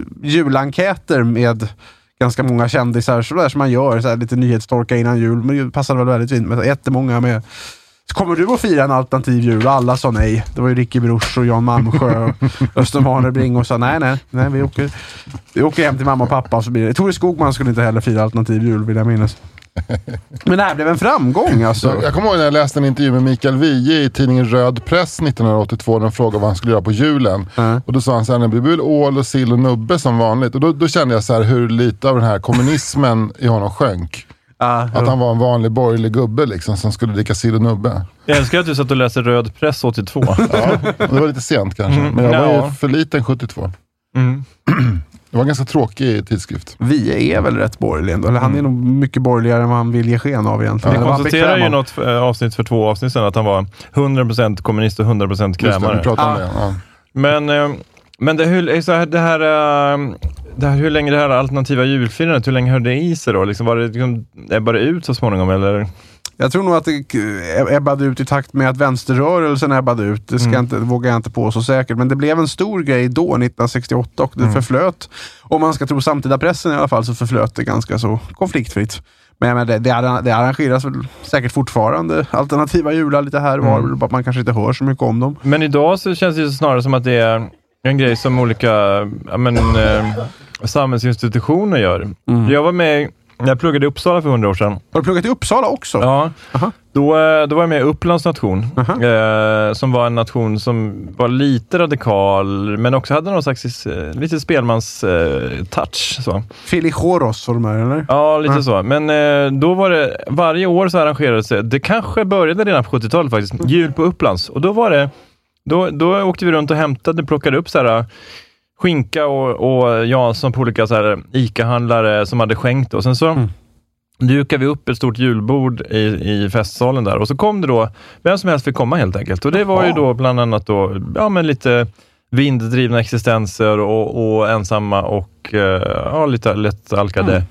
julenkäter med ganska många kändisar, så där som man gör, så här, lite nyhetstorka innan jul. Men det passade väl väldigt fint med jättemånga med. Kommer du att fira en alternativ jul? Alla sa nej. Det var ju Ricky Bruch och Jan Malmsjö och Östermalm Bring och sa nej, nej, nej, vi åker, vi åker hem till mamma och pappa. Så blir det. Tore Skogman skulle inte heller fira alternativ jul, vill jag minnas. Men det här blev en framgång alltså. Jag kommer ihåg när jag läste en intervju med Mikael Wiehe i tidningen Röd Press nittonhundraåttiotvå, när de frågade vad han skulle göra på julen. Mm. Och då sa han så här, det blir väl ål och sill och nubbe som vanligt. Och då, då kände jag så här hur lite av den här kommunismen i honom sjönk. Ah, att han var en vanlig borgerlig gubbe liksom, som skulle dricka sill och nubbe. Jag älskar att du satt och läste Röd Press åttiotvå. Ja, det var lite sent kanske. Mm, men jag var ja. ju för liten sjuttiotvå. Mm. Det var en ganska tråkig tidskrift. Vi är väl rätt borgerlig ändå. Eller han är nog mycket borgerligare än vad han vill ge sken av egentligen. Vi konstaterar ju något avsnitt för två avsnitt sedan att han var hundra procent kommunist och hundra procent krämare. Just det, vi pratade ah. om det. Ja. Men, men det, hur, så här, det här... Det här, hur länge det här alternativa julfirandet, hur länge hörde det i sig då? Liksom, var det liksom, ebbade ut så småningom, eller? Jag tror nog att det ebbade ut i takt med att vänsterrörelsen ebbade ut. Det ska mm. inte, vågar jag inte på så säkert. Men det blev en stor grej då, nittonhundrasextioåtta, och det mm. förflöt. Om man ska tro samtida pressen i alla fall, så förflöt det ganska så konfliktfritt. Men, men det, det, det arrangeras väl säkert fortfarande alternativa jular lite här var, mm. man kanske inte hör så mycket om dem. Men idag så känns det snarare som att det är en grej som olika ja, men, eh, samhällsinstitutioner gör. Mm. Jag var med, jag pluggade i Uppsala för hundra år sedan. Har du pluggat i Uppsala också? Ja. Då, då var jag med i Upplands nation. Eh, som var en nation som var lite radikal, men också hade någon slags eh, lite spelmans eh, touch. Så. Filichoros var de här, eller? Ja, lite uh-huh. så. Men eh, då var det, varje år så arrangerades det, det kanske började redan på sjuttiotalet faktiskt, jul på Upplands. Och då var det Då, då åkte vi runt och hämtade, plockade upp så här skinka och, och Jansson på olika så här ICA-handlare som hade skänkt. Och sen så mm. dukade vi upp ett stort julbord i, i festsalen där. Och så kom det då, vem som helst fick komma helt enkelt. Och det var ju då bland annat då, ja men lite vinddrivna existenser och, och ensamma och ja, lite lätt alkade.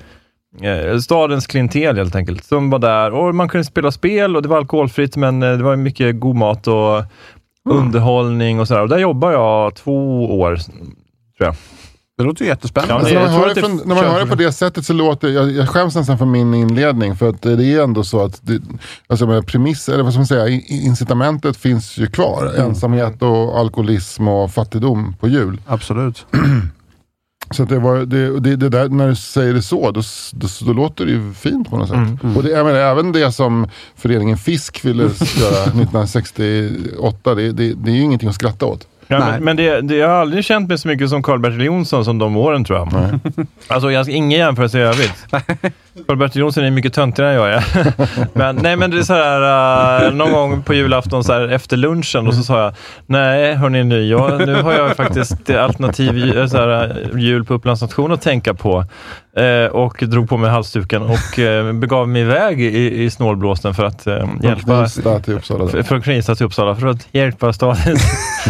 Mm. Stadens klientel helt enkelt. Som var där och man kunde spela spel och det var alkoholfritt, men det var mycket god mat och mm. underhållning och sådär. Och där jobbar jag två år, tror jag. Det låter ju jättespännande. Alltså, när man, hör det, från, när man hör det på det. det sättet så låter jag, jag skäms nästan för min inledning, för att det är ändå så att det, alltså med premiss, eller vad ska man säga, incitamentet finns ju kvar. Mm. Ensamhet och alkoholism och fattigdom på jul. Absolut. Så att det, var, det, det, det där, när du säger det så, då, då, då låter det ju fint på något sätt. Mm. Mm. Och det, jag menar, även det som föreningen Fisk ville göra nittonhundrasextioåtta, det, det, det är ju ingenting att skratta åt. Ja, men men det, det, jag har aldrig känt mig så mycket som Karl-Bertil Jonsson som de åren, tror jag. Nej. Alltså jag ska ingen jämförelse i övrigt. Karl-Bertil Jonsson är mycket töntigare än jag är. men, nej men det är så här, uh, någon gång på julafton så här, efter lunchen, och så sa jag, nej hörni nu, jag, nu har jag faktiskt alternativ så här, jul på Upplands Nation att tänka på. Eh, och drog på mig halsduken och eh, begav mig iväg i, i snålblåsten för att eh, hjälpa till Uppsala, för, för att knista till Uppsala för att hjälpa stadens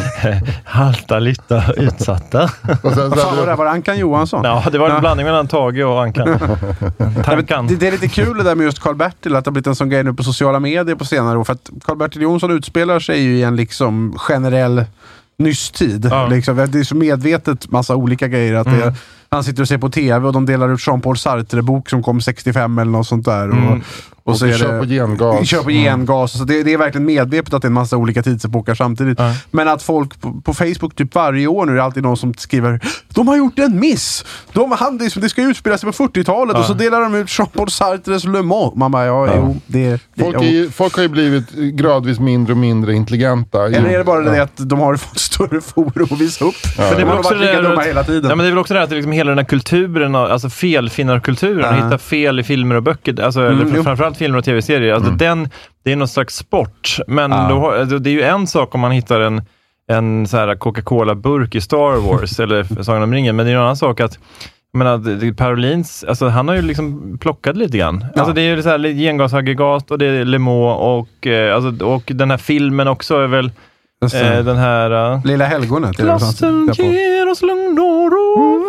halta lite utsatta. Och sen, så var det var Ankan Johansson. Ja, det var en ja. blandning mellan Tage och Ankan. Tankan. Det, det är lite kul det där med just Karl-Bertil, att det har blivit en sån grej nu på sociala medier på senare år, för att Karl-Bertil Jonsson utspelar sig ju i en liksom generell nystid. Ja. Liksom. Det är så medvetet massa olika grejer att mm. det är, han sitter och ser på tv och de delar ut Jean-Paul Sartre-bok som kom sextiofem eller något sånt där. Mm. Och, och, och så är kör det, på gengas. Kör på gengas. Mm. Så det, det är verkligen medvetet att det är en massa olika tidsepoker samtidigt. Mm. Men att folk på, på Facebook typ varje år nu är det alltid någon som skriver, de har gjort en miss. De, han, det, det ska utspela sig på fyrtiotalet mm. och så delar de ut Jean-Paul Sartres Le Mans. Man bara, ja, mm. jo, det, det folk, är, folk har ju blivit gradvis mindre och mindre intelligenta. Eller är det bara ja. det att de har fått större forum att visa upp? Ja. Men det är väl också det, dumma hela tiden. Ja, men det är väl också det att det liksom hela den här kulturen, alltså felfinnarkulturen, uh-huh. hitta fel i filmer och böcker, alltså, mm, eller framförallt filmer och tv-serier, alltså mm. den, det är någon slags sport, men uh. då, alltså, det är ju en sak om man hittar en, en så här Coca-Cola-burk i Star Wars eller Sagan om ringen, men det är en annan sak att jag menar, Parolins, alltså han har ju liksom plockat lite grann. Ja. Alltså det är ju så här gengasaggregat och det är Le Mans och, eh, alltså, och den här filmen också är väl eh, den här uh, Lilla Helgonet. Klassen ger oss lugn och ro.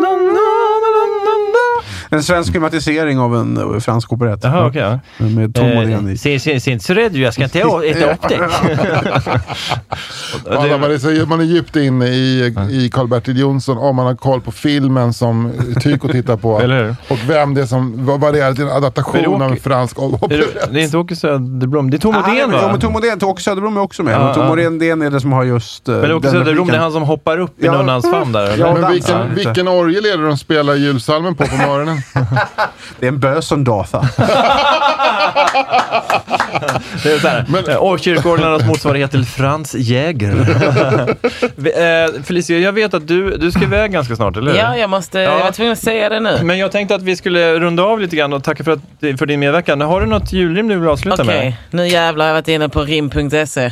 En svensk filmatisering av en fransk operett. Jaha, okej. Okay, ja. Med Tom eh, Modén i. Se, se, se inte så rädd, jag ska inte äta upp dig. Alla, man, är så, man är djupt inne i, i Karl-Bertil Jonsson om man har koll på filmen som Tyko tittar på. Och vem det är som, vad, vad det är, det är en adaptation av en fransk operett. Det är inte Åke Söderblom, det är Tom Modén, va? Ja, men Tom Modén, Åke Söderblom är också med. Ja, Tom Modén är det som har just... Men Åke Söderblom, det är han som hoppar upp i ja, nunnans famn där. Eller? Ja, men vilken, vilken orgel är det de spelar julsalmen på på morgonen? Det är en bösondatha. Det är så här. Men, och kyrkogårdarnas motsvarighet till Frans Jäger. eh, Felicia, jag vet att du, du ska iväg ganska snart, eller hur? Ja, jag måste, ja. jag var tvungen att säga det nu. Men jag tänkte att vi skulle runda av lite grann och tacka för, att, för din medverkan. Har du något julrim du vill avsluta okay. med? Okej, nu jävlar har jag varit inne på rim punkt se.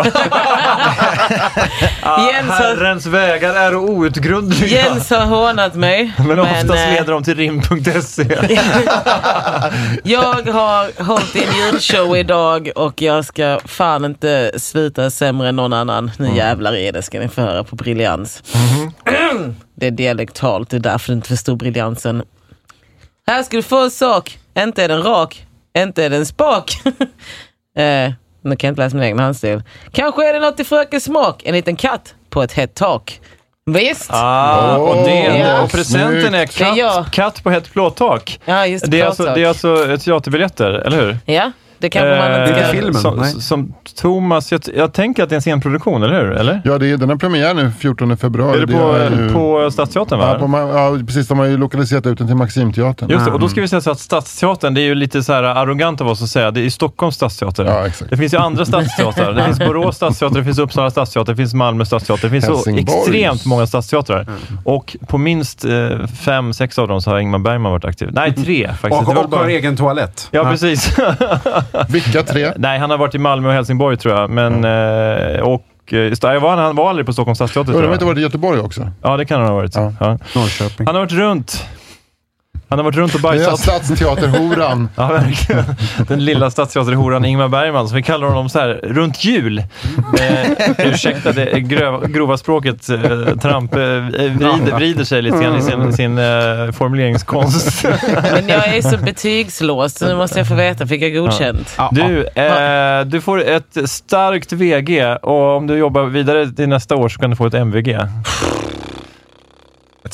ah, Herrens vägar är outgrundliga. Jens har hånat mig. Men, men oftast leder de till rim punkt se. Jag har hållit en julshow idag och jag ska fan inte sluta sämre än någon annan. Nu mm. jävlar är det, ska ni få höra på briljans. Mm-hmm. Det är dialektalt, det är därför du inte förstår briljansen. Här ska du få en sak. Inte är den rak, inte är den spak. eh, nu kan jag inte läsa min egen handstil. Kanske är det något i frökens smak. En liten katt på ett hett tak. Visst? Ah, och, det, ja. och presenten är katt, är katt på ett plåttak. Ja, just det, det, är alltså, det är alltså teaterbiljetter, eller hur? Ja, det kan eh, man inte. Det är filmen. Som, som Thomas, jag, jag tänker att det är en scenproduktion, eller hur? Eller? Ja, det är, den är premiär nu fjortonde februari. Är det på, det är ju, på Stadsteatern, va? Ja, på, ja, precis. De har ju lokaliserat ut den till Maximteatern. Just det, och då ska vi säga så att Stadsteatern, det är ju lite så här arrogant av oss att säga, det är Stockholms Stadsteater. Ja, exakt. Det finns ju andra stadsteatrar. Det finns Borås Stadsteater, det finns Uppsala Stadsteater, det finns Malmö Stadsteater. Det finns Helsingborg. Så extremt många stadsteatrar. Mm. Och på minst eh, fem, sex av dem så har Ingmar Bergman varit aktiv. Nej, tre faktiskt. Och, och bara... har egen toalett. Ja, precis. Vilka tre? Nej, han har varit i Malmö och Helsingborg, tror jag. Men, mm. och jag var, han var aldrig på Stockholms Stadsteater. Och de har inte varit i Göteborg också? Ja, det kan han ha varit. Ja. Ja. Norrköping. Han har varit runt. Han har varit runt och bajsat. Den stadsteaterhoran. Ja, verkligen. Den lilla stadsteaterhoran Ingmar Bergman, som vi kallar honom så här, runt jul. Eh, ursäkta det gröva, grova språket. Eh, Trump eh, vrider, vrider sig lite grann i sin, sin eh, formuleringskonst. Men jag är så betygslåst, så nu måste jag få veta, fick jag godkänt. Ja. Du, eh, du får ett starkt V G, och om du jobbar vidare till nästa år så kan du få ett M V G. Ett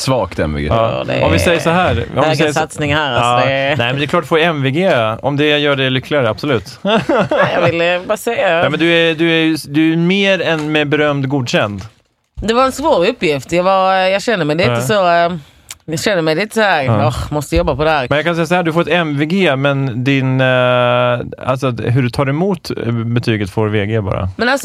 Svagt M V G. Ja. Det är Om vi säger så här. Om vi säger så... satsning här. Alltså, ja. det är... Nej, men det är klart att få M V G. Om det gör det lyckligare, absolut. Jag vill bara säga... Ja, men du, är, du, är, du är mer än med berömd godkänd. Det var en svår uppgift. Jag, var, jag känner mig lite ja. så... Jag känner mig lite så här, ja. oh, måste jobba på det här. Men jag kan säga så här, du får ett M V G, men din, uh, alltså hur du tar emot betyget får V G bara. Men alltså,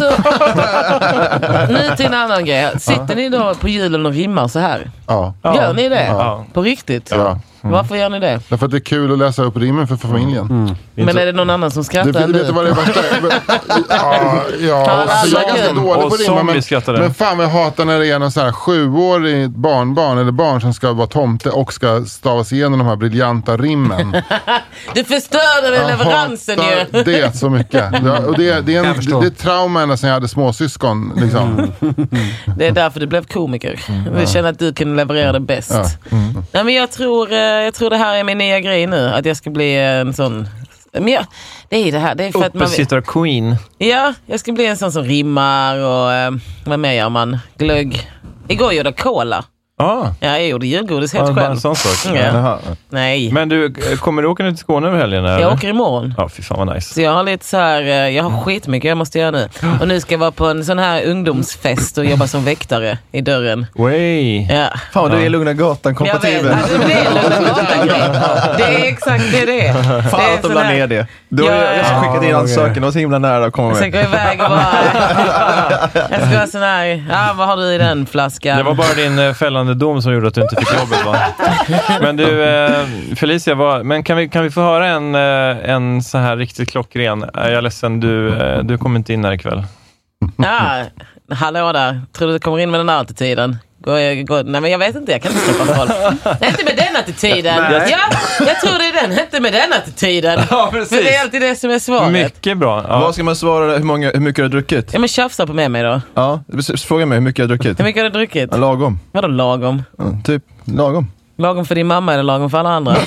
nu till en annan grej. Sitter ja. ni då på julen och rimmar så här? Ja. Gör ni det? Ja. På riktigt? Ja. Mm. Varför gör ni det? Därför att det är kul att läsa upp rimmen för familjen. Mm. Men är det någon annan som skrattar det, nu? Vet du vad det är värsta? ja, ja alltså, jag är ganska dålig på rimma. Men, men fan, jag hatar när det är någon så här sjuårig barnbarn eller barn som ska vara tomte och ska stava sig igenom de här briljanta rimmen. Du förstörde jag leveransen ju. Det är så mycket. Ja, och det, det, är en, det, det är trauma ända sedan jag hade småsyskon. Liksom. Mm. Det är därför du blev komiker. Mm. Vi känner att du kan leverera det bäst. Ja. Mm. Nej, men jag tror... Jag tror det här är min nya grej nu. Att jag ska bli en sån... Men jag, det är det här. Det är för att man sitter queen. Ja, jag ska bli en sån som rimmar och... Eh, vad mer gör man? Glögg. Igår gjorde jag cola. Ah. Ja, jag gjorde julgodis helt ah, själv. En sån sak. Ja. Nej. Men du, kommer du åka ner till Skåne över helgen? Eller? Jag åker imorgon. Ja, fy fan vad nice. Så jag har lite så här, jag har skitmycket jag måste göra nu. Och nu ska jag vara på en sån här ungdomsfest och jobba som väktare i dörren. Way. Ja. Fan, du är Lugna Gatan kompatibel. Alltså, det är Lugna Gatan-grej. Det är exakt det det är. Fan att de la ner det. Du har ja, jag skickat in ansökan, det var så himla nära att komma med. Jag ska gå iväg och bara... jag ska ha sån här... Ja, vad har du i den flaskan? Det var bara din uh, fällande dom som gjorde att du inte fick jobbet, va? Men du, uh, Felicia, var, men kan vi, kan vi få höra en, uh, en så här riktigt klockren? Är jag ledsen, du, uh, du kommer inte in här ikväll. Ja, hallå där. Tror du du kommer in med den här attityden? Gå, gå, nej, men jag vet inte, jag kan inte släppa folk. Nej, inte med den attityden. Ja, jag tror det är den, inte med den attityden. Ja, precis. Men det är alltid det som är svaret. Mycket bra. Ja. Vad ska man svara, hur, många, hur mycket har du druckit? Ja, men tjafsa på med mig då. Ja, fråga mig hur mycket jag har druckit. Hur mycket har du druckit? Ja, lagom. Vadå lagom? Ja, typ, lagom. Lagom för din mamma eller lagom för alla andra?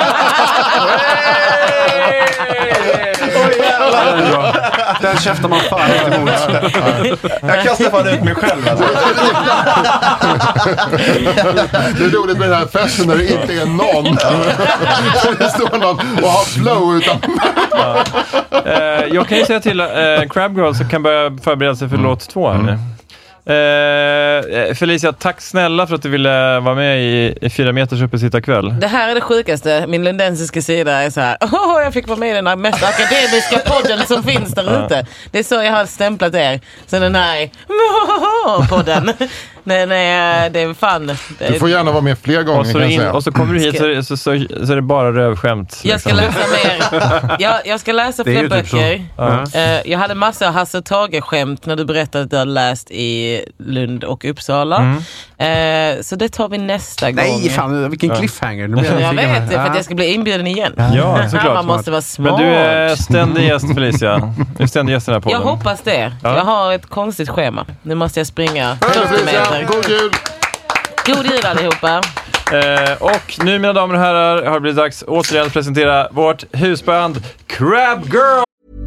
Den käftar man fan inte emot. Jag kastar fan ut mig själv alltså. Det är roligt med den här festen när det inte är någon. Det står någon och har flow utan... Ja. Uh, jag kan ju säga till uh, Crab Girl så kan börja förbereda sig för mm. låt två här nu. Mm. Uh, Felicia, tack snälla för att du ville vara med i, i fyra meters uppesittarkväll. Det här är det sjukaste. Min lundensiska sida är så här: åh, oh, jag fick vara med i den här mest akademiska podden som finns där ute. Det är så jag har stämplat er. Så den här podden. Nej, nej, det är fan. Det är... Du får gärna vara med fler gånger. Och så, in, och så kommer du hit så, så, så, så är det bara rövskämt. Jag ska läsa mer. Jag, jag ska läsa fler böcker. Typ uh, jag hade massa Hasse Tage-skämt när du berättade att du har läst i Lund och Uppsala. Mm. Uh, så det tar vi nästa Nej, gång. Nej, fan, vilken cliffhanger. Jag, jag vet det, för att jag ska bli inbjuden igen. Ja, såklart. Man måste vara smart. Men du är ständig gäst, Felicia. Du är ständig gäst i den här podden. Jag hoppas det. Ja. Jag har ett konstigt schema. Nu måste jag springa fyrtio meter. God jul! God jul allihopa! Eh, och nu, mina damer och herrar, har det blivit dags återigen att presentera vårt husband Crab Girl!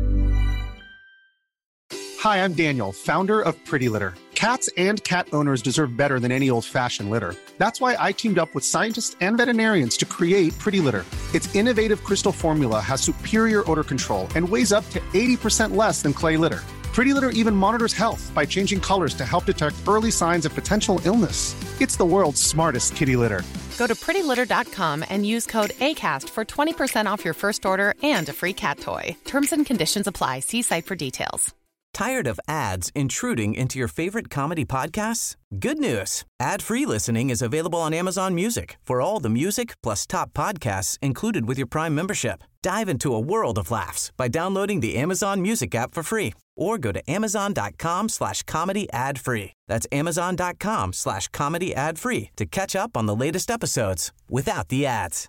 Hi, I'm Daniel, founder of Pretty Litter. Cats and cat owners deserve better than any old-fashioned litter. That's why I teamed up with scientists and veterinarians to create Pretty Litter. Its innovative crystal formula has superior odor control and weighs up to eighty percent less than clay litter. Pretty Litter even monitors health by changing colors to help detect early signs of potential illness. It's the world's smartest kitty litter. Go to pretty litter dot com and use code ACAST for twenty percent off your first order and a free cat toy. Terms and conditions apply. See site for details. Tired of ads intruding into your favorite comedy podcasts? Good news. Ad-free listening is available on Amazon Music for all the music plus top podcasts included with your Prime membership. Dive into a world of laughs by downloading the Amazon Music app for free or go to amazon.com slash comedy ad free. That's amazon.com slash comedy ad free to catch up on the latest episodes without the ads.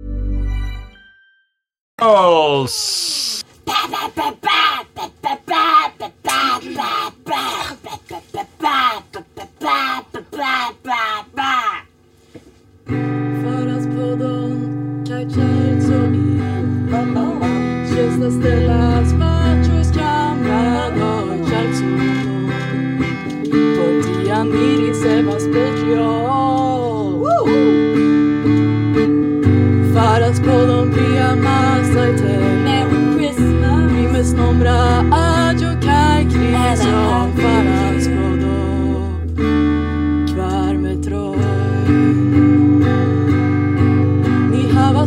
Oh, Special.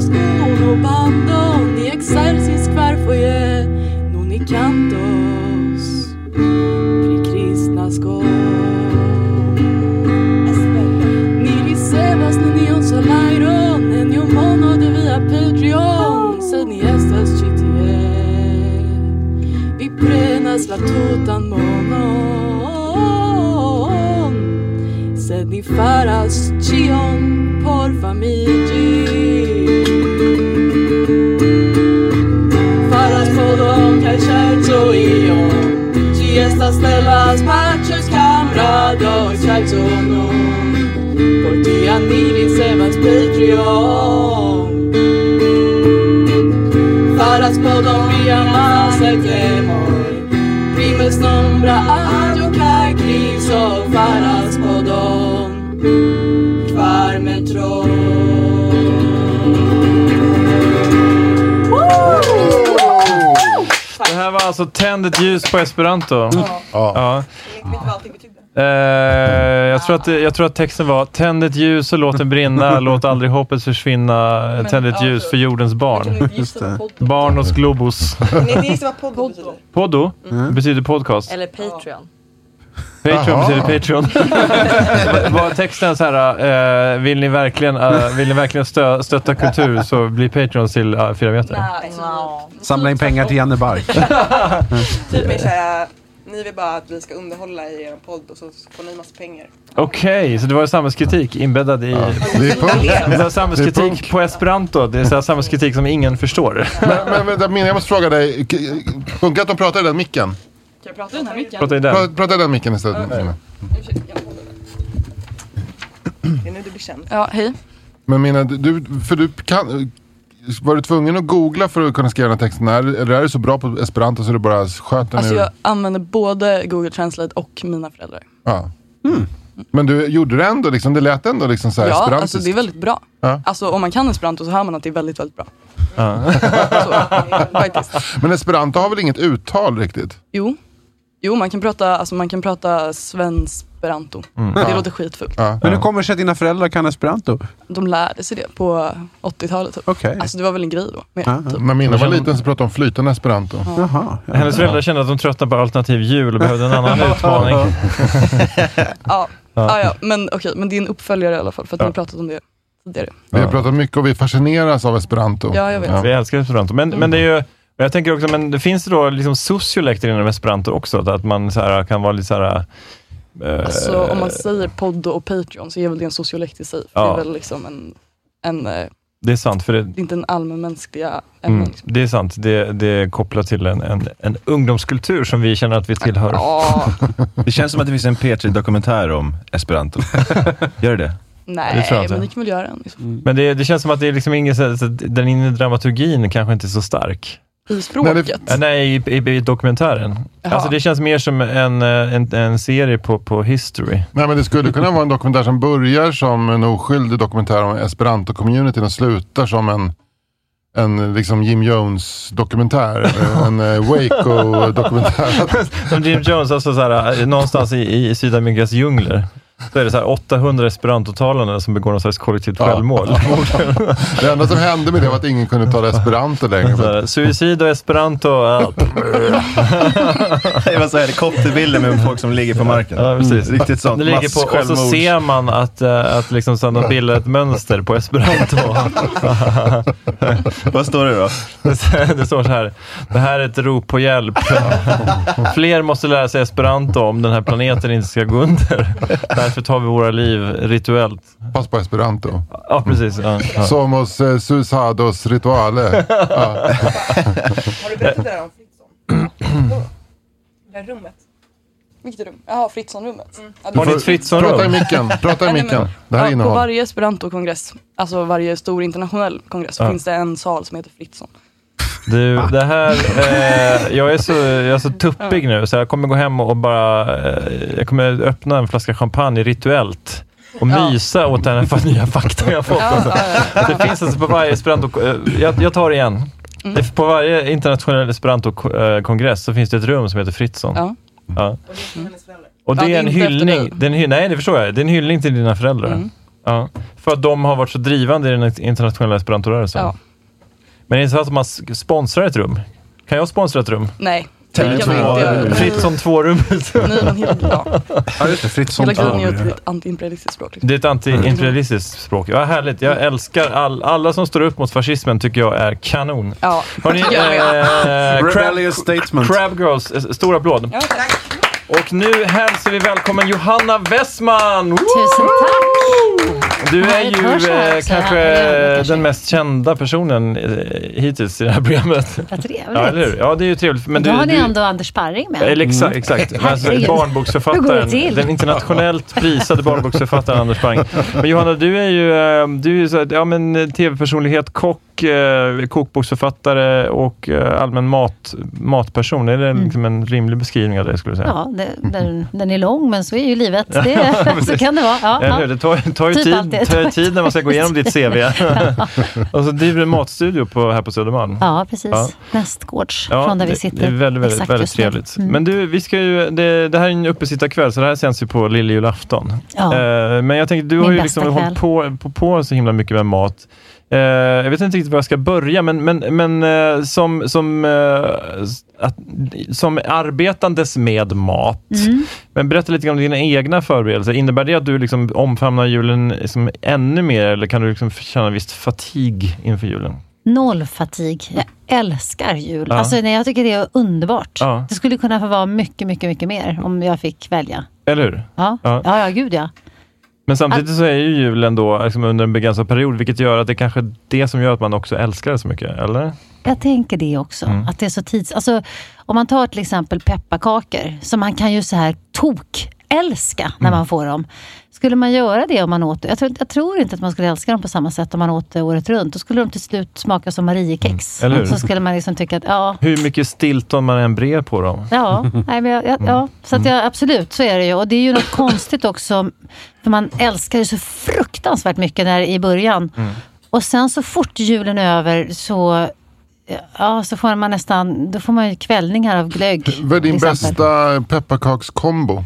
uno bando ni exercis querfoje non ni cantos pri kristna skål ni recebas nenion salairon en yo mono de via Patreon sed ni estas ĉi tie vi prenas la tutan monon sed ni faras ĉion por famiggi faras podon kaj ŝerco iom ĝi estas stellas paĉos kamradoj ŝerco nun por tiam ni ricevas Patreon faras podon via masertemoj primes nombra adio kaj kriso faras podon kvar metro. Det här var alltså Tänd ett ljus på Esperanto. Ja. Ja. Uh, jag, tror att, jag tror att texten var: tänd ett ljus och låt den brinna, låt aldrig hoppet försvinna, tänd ett ljus för jordens barn. Just det. Barn och globus. Ni gissar vad poddo betyder? Poddo mm. betyder podcast. Eller Patreon. Patreon Aha. betyder Patreon. Var texten så här, uh, vill ni verkligen, uh, vill ni verkligen stö, stötta kultur så blir Patreon till uh, fyra meter. Nej, no. Samla in pengar till Janne Bark. Typ mer såhär, ni vill bara att vi ska underhålla i er podd och så får ni massa pengar. Okej, okay, så det var samhällskritik inbäddad i... Ja, det är punk. Det är samhällskritik på Esperanto. Det är så här samhällskritik som ingen förstår. Men, men, men jag måste fråga dig, funkar att de pratar i den micken? Kan jag prata i den här micken? Prata i den. Prata, prata i den micken istället. Det är nu du blir känd. Ja, hej. Men mina, du, för du kan... Var du tvungen att googla för att kunna skriva den här texten? Eller är du så bra på Esperanto så du bara sköter den? Alltså ur... jag använder både Google Translate och mina föräldrar. Ja. Mm. Men du gjorde det ändå, liksom, det lät ändå liksom så här ja, esperantiskt. alltså det är väldigt bra. Ja. Alltså om man kan Esperanto så hör man att det är väldigt, väldigt bra. Ja. Så, faktiskt. Men Esperanto har väl inget uttal riktigt? Jo. Jo, man kan prata, alltså man kan prata svensperanto. Mm. Det Ja. låter skitfullt. Ja. Men hur kommer det sig att dina föräldrar kan Esperanto? De lärde sig det på åttiotalet typ. Okej. Alltså det var väl en grej då. Mer, Ja. typ. När mina var liten så pratade om flytande Esperanto. Jaha. Hennes föräldrar kände att de tröttnade på alternativ jul och behövde en annan utmaning. Ja, ja, ja. Men okej, men det är en uppföljare i alla fall för att Ja. ni har pratat om det tidigare. Vi har pratat mycket och vi fascineras av Esperanto. Ja, jag vet. Ja. Vi älskar Esperanto. Men, men det är ju... Jag tänker också, men det finns det då liksom sociolekter inom Esperanto också? Att man så här, kan vara lite så här... Eh, Alltså om man säger poddo och Patreon så är väl det en sociolekt i sig. För Ja. det är väl liksom en... en eh, det är sant, för det... det är inte en allmänmänskliga ämnen. Mm, Liksom. det är sant. Det, det är kopplat till en, en, en ungdomskultur som vi känner att vi tillhör. Ja, Det känns som att det finns en P tre-dokumentär om Esperanto. Gör det? nej, Det tror jag inte. men ni kan väl göra en. Liksom. Men det, det känns som att det är liksom ingen, så, så, den inre dramaturgin kanske inte är så stark. I språket. Äh, nej, i, i, i dokumentären. Jaha. Alltså det känns mer som en, en, en serie på, på history. Nej, men det skulle kunna vara en dokumentär som börjar som en oskyldig dokumentär om Esperanto-communityn och slutar som en en liksom Jim Jones-dokumentär eller en uh, Waco-dokumentär. Som Jim Jones, alltså så här, någonstans i, i Sydamerikas djungler. Så är det så här åttahundra esperantotalande som begår någon slags kollektivt Ja. självmål. Det enda som hände med det var att ingen kunde tala esperanto längre. Så här, suicid och esperanto. Ja. Det var så här helikopterbilder med folk som ligger på marken. Ja, precis. Riktigt sånt. Det ligger på, och så Mass-självmords- ser man att, äh, att liksom så de bildar ett mönster på esperanto. Vad står det då? Det, det står så här: det här är ett rop på hjälp. Fler måste lära sig esperanto om den här planeten inte ska gå under. Därför tar vi våra liv rituellt. Fast på esperanto. Ja, precis. Ja, ja. Somos eh, suisados rituale. Ja. Har du berättat det där om Fritzson? Det här rummet. Vilket rum? Jaha, Fritzson-rummet. Mm. Ja, Har ni ett Fritzson-rum? Prata i micken. Prata i Nej, micken. men- Det här är ja, på innehåll. varje Esperanto-kongress, alltså varje stor internationell kongress, så Ja. finns det en sal som heter Fritzson. Du, det här, eh, jag är så, jag är så tuppig nu så jag kommer gå hem och bara, eh, jag kommer öppna en flaska champagne rituellt och Ja. mysa åt den här nya fakta jag har fått. Ja, Alltså. ja, ja. Det finns alltså på varje Esperanto, eh, jag, jag tar det igen. Mm. Det, på varje internationell Esperanto-kongress så finns det ett rum som heter Fritzson. Ja. Ja. Och det är hennes föräldrar. Och det Ja, det är är en inte efter hyllning, dig. det är en hy- nej det förstår jag, det är en hyllning till dina föräldrar. Mm. Ja, för att de har varit så drivande i den internationella esperantorörelsen. Ja. Men det är så att man sponsrar ett rum. Kan jag sponsra ett rum? Nej. Det kan man inte göra. Fritzson två-rum. Nej, men helt, ja. Ja, just det. Fritzson Hela två. grejen är ju ett anti-imperialistiskt språk. Liksom. Det är ett anti-imperialistiskt språk. Ja, härligt. Jag älskar all, alla som står upp mot fascismen tycker jag är kanon. Ja. Hörrni, eh, Rebellious statement. Crab Girls, eh, stor applåd. Ja, tack. Och nu hälsar vi välkommen Johanna Westman. Tusen tack! Du är Ja, det ju hörs här eh, också. kanske Ja, kanske. den mest kända personen eh, hittills i det här programmet. Vad trevligt. Ja, eller hur? Ja, det är ju trevligt. Men Då du, har ni du, ändå Anders Sparring med. Eller exakt, exakt. Men alltså, Herregud. Hur går det barnboksförfattaren, till? den internationellt prisade barnboksförfattaren Anders Sparring. Men Johanna, du är ju, eh, du är ju så, ja, men, tv-personlighet, kock, eh, kokboksförfattare och eh, allmän mat, matperson. Är det Mm. liksom en rimlig beskrivning av det, skulle jag säga? Ja, det, den, den är lång, men så är ju livet. Det, så kan det vara. Ja, Eller ja. hur? Det tar, tar ju Typ tid, alltid. tar ju tid när man ska gå igenom ditt C V. Och så driver du en matstudio på, här på Södermalm. Ja, precis. Ja. Nästgårds, Ja, från där vi det- sitter. Det är väldigt, väldigt, Exakt väldigt just nu. trevligt. Mm. Men du, vi ska ju, det, det här är en uppesittarkväll, så det här sänds ju på lilljulafton. Ja. Eh, men jag tänkte, du Min har ju bästa liksom kväll. hållit på, på, på så himla mycket med mat. Eh, jag vet inte riktigt var jag ska börja, men, men, men eh, som, som, eh, att, som arbetandes med mat. Mm. Men berätta lite om dina egna förberedelser. Innebär det att du liksom omfamnar julen liksom ännu mer, eller kan du liksom känna en viss fatig inför julen? Noll fatig. Jag älskar jul. Ja. Alltså, nej, jag tycker det är underbart. Ja. Det skulle kunna få vara mycket, mycket, mycket mer om jag fick välja. Eller hur? Ja, Ja. ja, ja gud ja. Men samtidigt så är ju julen då liksom under en begränsad period, vilket gör att det kanske är det som gör att man också älskar det så mycket, eller? Jag tänker det också. Mm. Att det är så tids... Alltså, om man tar till exempel pepparkakor, så man kan ju så här tok älska när Mm. man får dem. Skulle man göra det om man åt... Jag tror, jag tror inte att man skulle älska dem på samma sätt om man åt det året runt. Då skulle de till slut smaka som Mariekex. Mm. Eller hur? Så skulle man liksom tycka att, ja... Hur mycket Stilton man än brer på dem. Ja, nej, men jag, jag, ja. Så att jag, absolut, så är det ju. Och det är ju något konstigt också. För man älskar ju så fruktansvärt mycket där i början. Mm. Och sen så fort julen är över så... Ja, så får man nästan... Då får man ju kvällningar av glögg. Vad är din till exempel. bästa pepparkakskombo?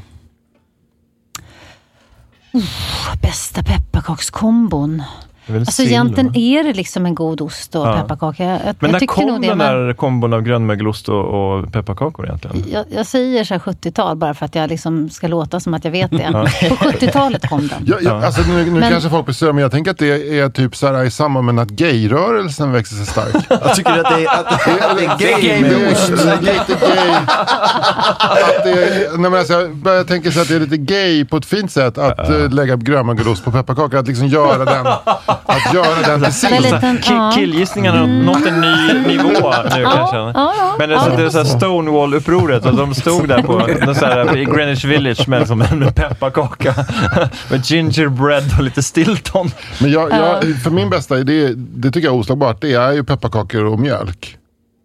Bästa pepparkakskombon. Det är väl Alltså sill, egentligen va? är det liksom en god ost och Ja. pepparkaka. Jag, jag, Men jag när tycker kom nog det, den men där kombon av grönmögelost och, och pepparkakor egentligen? jag, jag säger så här sjuttiotal bara för att jag liksom ska låta som att jag vet det. Ja. På sjuttiotalet kom den. Ja, ja, alltså nu nu Men- kanske folk blir större, men jag tänker att det är typ så här i samband med att gayrörelsen växer sig stark. Jag tycker att det är, att, att det är gay Det med är ost. lite gay. Att det är, nej men alltså, jag börjar tänka så att det är lite gay på ett fint sätt att uh. lägga grönmögelost på pepparkakor. Att liksom göra den, att göra den till Det är sin. liten, Ki- ja. Killgissningarna har nått en ny nivå nu kanske. Ja, ja, Men det är, så, ja. det är så här Stonewall-upproret och de stod där på någon så här, i Greenwich Village med liksom en pepparkaka med gingerbread och lite Stilton. Men jag, jag, för min bästa idé, det tycker jag är oslagbart, det är ju pepparkakor och mjölk.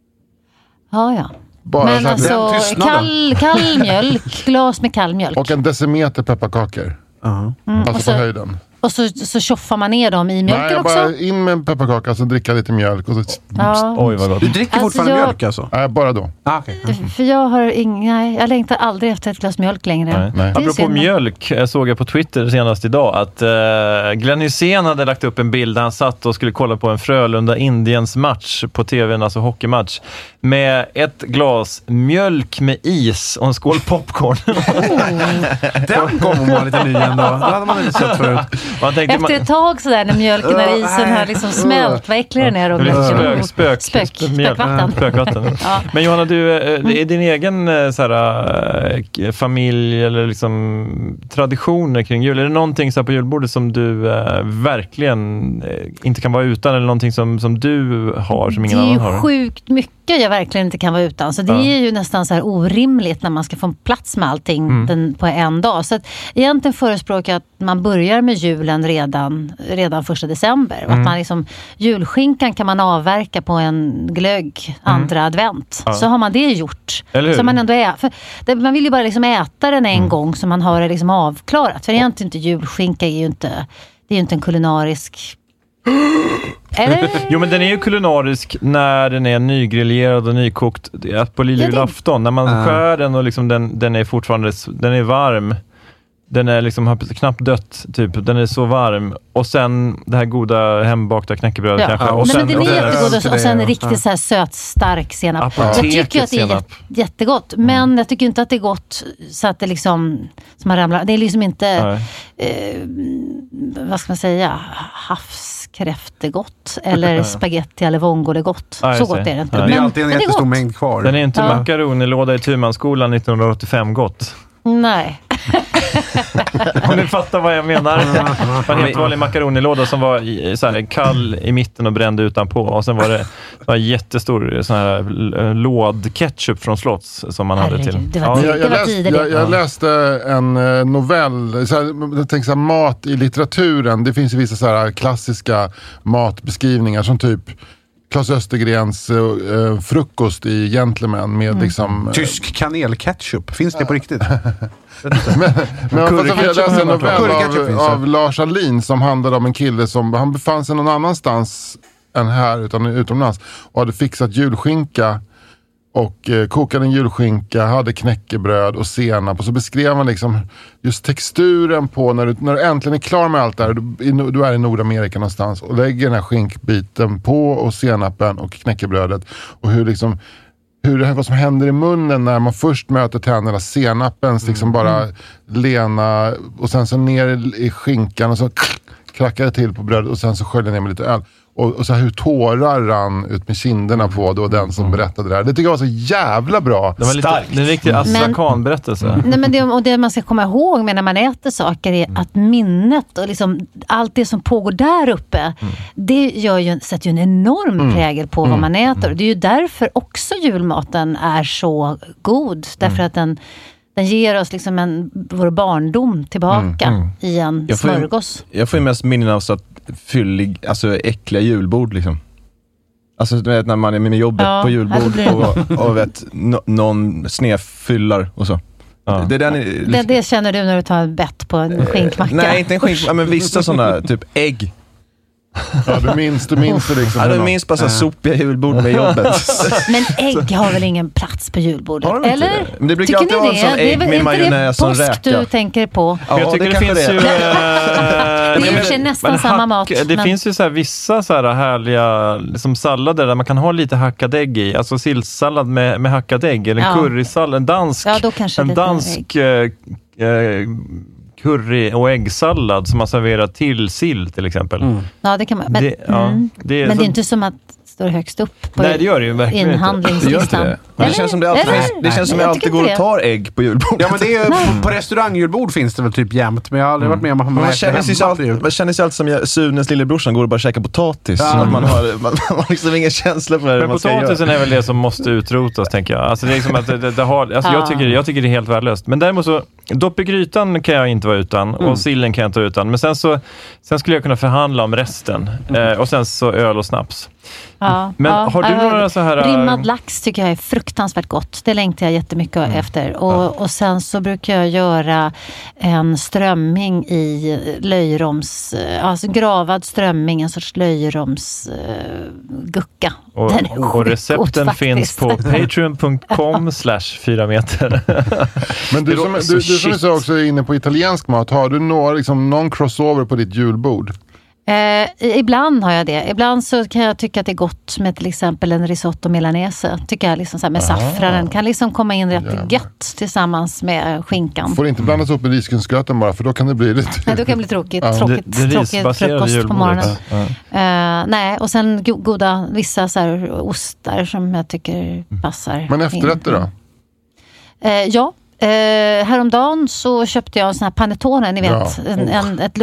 Ja, ja. Bara Men så här, alltså, den tystnaden. kall, kall mjölk, glas med kall mjölk. och en decimeter pepparkakor. Ja. Mm, Alltså och så, på höjden. och så, så tjoffar man ner dem i mjölken Nej, jag också. bara in med en pepparkaka och så dricka lite mjölk. Och så, Ja. Oj, vad gott. Du dricker Alltså, fortfarande jag- mjölk alltså? Nej, bara då. Ah, okay. För jag har inga, jag längtar aldrig efter ett glas mjölk längre. Nej. Nej. Det är Apropå synd. mjölk eh, såg jag på Twitter senast idag att uh, Glenn Hysén hade lagt upp en bild där han satt och skulle kolla på en Frölunda-Indiens match på tvn, alltså hockeymatch, med ett glas mjölk med is och en skål popcorn. Den kommer man lite ny ändå. Det hade man inte sett förut. Man tänkte, Efter man, ett tag sådär när mjölken och isen har liksom smält, vad äcklig den är. Och det blir och- spök, spök, spök, mjölk, spökvatten. spökvatten. Ja. Men Johanna, du, eh, är din egen eh, så här, eh, familj eller liksom traditioner kring jul? Är det någonting så här på julbordet som du eh, verkligen eh, inte kan vara utan, eller någonting som, som du har som ingen Det är annan ju har? sjukt mycket jag verkligen inte kan vara utan. Så det Ja. är ju nästan så här orimligt när man ska få plats med allting Mm. den, på en dag. Så att egentligen förespråkar jag att man börjar med julen redan, redan första december. Och Mm. att man liksom, julskinkan kan man avverka på en glögg andra advent. Ja. Så har man det gjort. Eller hur? Så man ändå är, för det, man vill ju bara liksom äta den en Mm. gång så man har det liksom avklarat. För egentligen inte julskinka är ju inte, det är ju inte en kulinarisk... Eller? Jo, men den är ju kulinarisk när den är nygrillerad och nykokt. Det är på lilljulafton. När man Ah. skär den och liksom den, den är fortfarande den är varm. Den är liksom, har knappt dött, typ. Den är så varm. Och sen det här goda hembakta knäckebrödet Ja. kanske. Ja. Och Nej, sen, men det är jättegod och, och sen ja. riktigt så här söt, stark senap. Jag tycker att det är senap. jät- jättegott. Men jag tycker inte att det är gott så att det liksom, som man ramlar. Det är liksom inte, eh, vad ska man säga, havskräftegott. Eller spaghetti eller vongole gott. Ja, så jag gott ser. är det inte. Ja. Men Det är alltid en men det är jättestor gott. mängd kvar. Den är inte Ja. makaronilåda i Tumanskolan nittonhundraåttiofem gott. Nej. Om ni fattar vad jag menar. Det var en helt vanlig makaronilåda som var i, så här, kall i mitten och brände utanpå. Och sen var det var en jättestor sån här l- lådketchup från Slotts som man hade till. Herregud, det var Ja. tid- Jag, det jag, var läste, tider det. jag, jag läste en eh, novell, så här, jag tänker så här, mat i litteraturen. Det finns ju vissa så här klassiska matbeskrivningar som typ Claes Östergrens eh, frukost i Gentleman med liksom... Eh, Tysk kanelketchup, finns det på riktigt? men men fast jag läste en novell Curryketchup av, finns det. av Lars Ahlin som handlade om en kille som, han befann sig någon annanstans än här utan utomlands och hade fixat julskinka och eh, kokade en julskinka, hade knäckebröd och senap och så beskrev man liksom just texturen på när du, när du äntligen är klar med allt det här, du, du är i Nordamerika någonstans och lägger den här skinkbiten på och senapen och knäckebrödet och hur liksom hur det här, vad som händer i munnen när man först möter tänderna, senapens liksom bara lena och sen så ner i skinkan och så krackar det till på brödet och sen så sköljer ner med lite öl. Och, och så här hur tårar rann ut med kinderna på då den som berättade det här. Det tycker jag var så jävla bra. Det var lite, det är en riktig Astrid Kahn-berättelse. Nej, men det, och det man ska komma ihåg med när man äter saker är att minnet och liksom allt det som pågår där uppe, mm. det gör ju, sätter ju en enorm mm. prägel på mm. vad man äter. Det är ju därför också julmaten är så god. Därför mm. att den, den ger oss liksom en, vår barndom tillbaka mm. Mm. i en jag får ju, smörgås. Jag får ju mest minnen av så att fyllig, alltså äckliga julbord liksom. Alltså du vet när man är med jobbet ja, på julbord och, och vet, no, någon snefyllar och så. Ja. Det, den är, liksom, det, det känner du när du tar ett bett på en skinkmacka. Nej, inte en skinkmacka, men vissa sådana, typ ägg. Ja, du minns, du minns det liksom. Ja, du minns bara så sopiga julbord med jobbet. Men ägg har väl ingen plats på julbordet? Har de inte eller? det? Men det brukar Tycker alltid ni vara en sån det? ägg Det är med majonnäs som påsk räka. du tänker på? Ja, jag tycker det, det finns det. ju... Det är i och för sig nästan men samma hack, mat. Det men... finns ju så här vissa så här härliga liksom sallader där man kan ha lite hackad ägg i. Alltså sillsallad med, med hackad ägg. Eller en Ja. currysallad, en dansk, Ja, då kanske en lite dansk eh, eh, curry- och äggsallad som man serverar till sill till exempel. Mm. Ja, det kan man. Men det, ja, mm. det är men så... det är inte som att det står högst upp på Nej, det gör det ju verkligen inhandlingslistan. Det, det. det känns som det alltid, Eller? finns, det känns som jag alltid går och tar ägg på julbordet. Ja, men det är, på, på restaurangjulbord finns det väl typ jämt, men jag har aldrig varit med om att man, man, äter känner sig hemma alltid, man känner sig alltid som jag, Sunes lillebrorsan går och bara käkar potatis. Ja. Så att man, har, man, man har liksom ingen känsla för det Men man ska potatisen göra. är väl det som måste utrotas, tänker jag. Alltså det är liksom att det, det, det har, alltså Ja. jag, tycker, jag tycker det är helt värdelöst. Men däremot så, dopp i grytan kan jag inte vara utan. Mm. Och sillen kan jag inte vara utan. Men sen så sen skulle jag kunna förhandla om resten. Mm. Eh, och sen så öl och snaps. Ja, Men ja, har du ja, några så här... Rimmad lax tycker jag är fruktansvärt gott. Det längtar jag jättemycket Mm. efter. Och, och sen så brukar jag göra en strömming i löjroms... Alltså gravad strömming, en sorts löjroms uh, gucka. Och, Den är och recepten god, finns på patreon punkt com slash fyra meter. Men du som, du, du som är så också inne på italiensk mat, har du några, liksom, någon crossover på ditt julbord? Eh, ibland har jag det. Ibland så kan jag tycka att det är gott med till exempel en risotto milanese. Tycker jag liksom så här med saffran. Den kan liksom komma in rätt Jävlar. gött tillsammans med skinkan. Får inte blandas upp med risgrynsgröten bara, för då kan det bli lite... Nej, då kan det bli tråkigt. Ja. Tråkigt, Det- det tråkigt risbaserade frukost på julbordet. morgonen. Ja. Eh, nej, och sen go- goda, vissa så här ostar som jag tycker passar. Men efterrätter in. då? Eh, ja. Eh, häromdagen så köpte jag en sån här panettone, ni vet, Ja. en, en, ett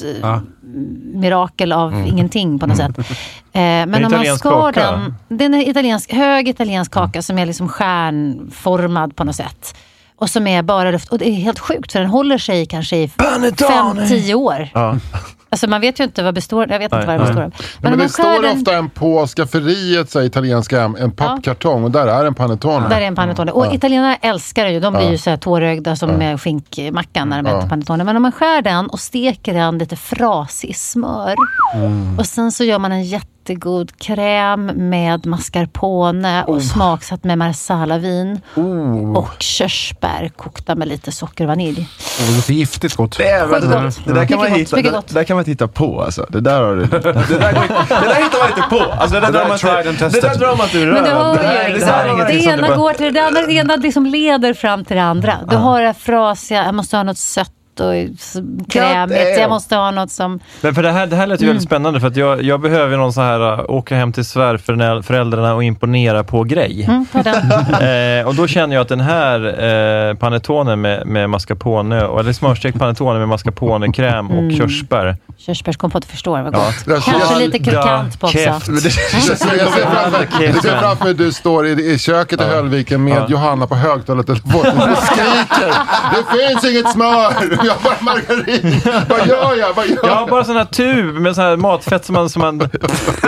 luftmirakel Ja. av ingenting på något sätt. Eh, men om man italiensk skar kaka. den, den är italiensk, hög italiensk kaka som är liksom stjärnformad på något sätt. Och som är bara luft, och det är helt sjukt för den håller sig kanske i fem, tio år. Ja. Alltså man vet ju inte vad består, jag vet inte Nej, vad det nej. består av. Men, men om det man skär står den- ofta en på skafferiet, så här, italienska hem, en pappkartong och där är en panettone. Där är en panettone. Och italienarna älskar det ju. De blir Ja. ju så här tårögda som med skinkmackan när de Ja. äter panettone. Men om man skär den och steker den lite frasig i smör. Och sen så gör man en jätte jättegod kräm med mascarpone och Oh. smaksatt med marsalavin Oh. och körsbär kokta med lite socker och vanilj. Oh, det är giftigt gott. Det, är, Sjukt det, gott. det, där kan man Mycket hitta, gott, mycket det, gott. det där kan man hitta på alltså. Det där, har du, det, där, går, det där hittar man inte på. Alltså, det, där Det där drar man är tried and inte, det tested. där drar man inte ur Men du röven. hör Det där- ju det liksom, där är ingenting det som ena du bara- går till det andra, det ena liksom leder fram till det andra. Du har det frasiga, jag måste ha något sött och s- krämigt, jag måste ha något som... Men för det här, det här lät ju Mm. väldigt spännande för att jag, jag behöver någon så här uh, åka hem till svärföräldrarna och imponera på grej. Mm, ta den. eh, och då känner jag att den här eh, panettonen med, med mascarpone, och- eller smörstekt panettonen med mascarpone-kräm och Mm. körsbär. Körsbärskompott förstår vad Ja. gott. Kanske lite krokant på också. Käft. Jag ser jag ser framför jag ser framför mig du står i, i köket i Höllviken med Ja. Johanna på högtalartelefonen och skriker. Det finns inget smör! Jag har bara margarin! Vad gör jag? Vad gör Jag har jag? bara sån här tub med sån här matfett som man, som man vet,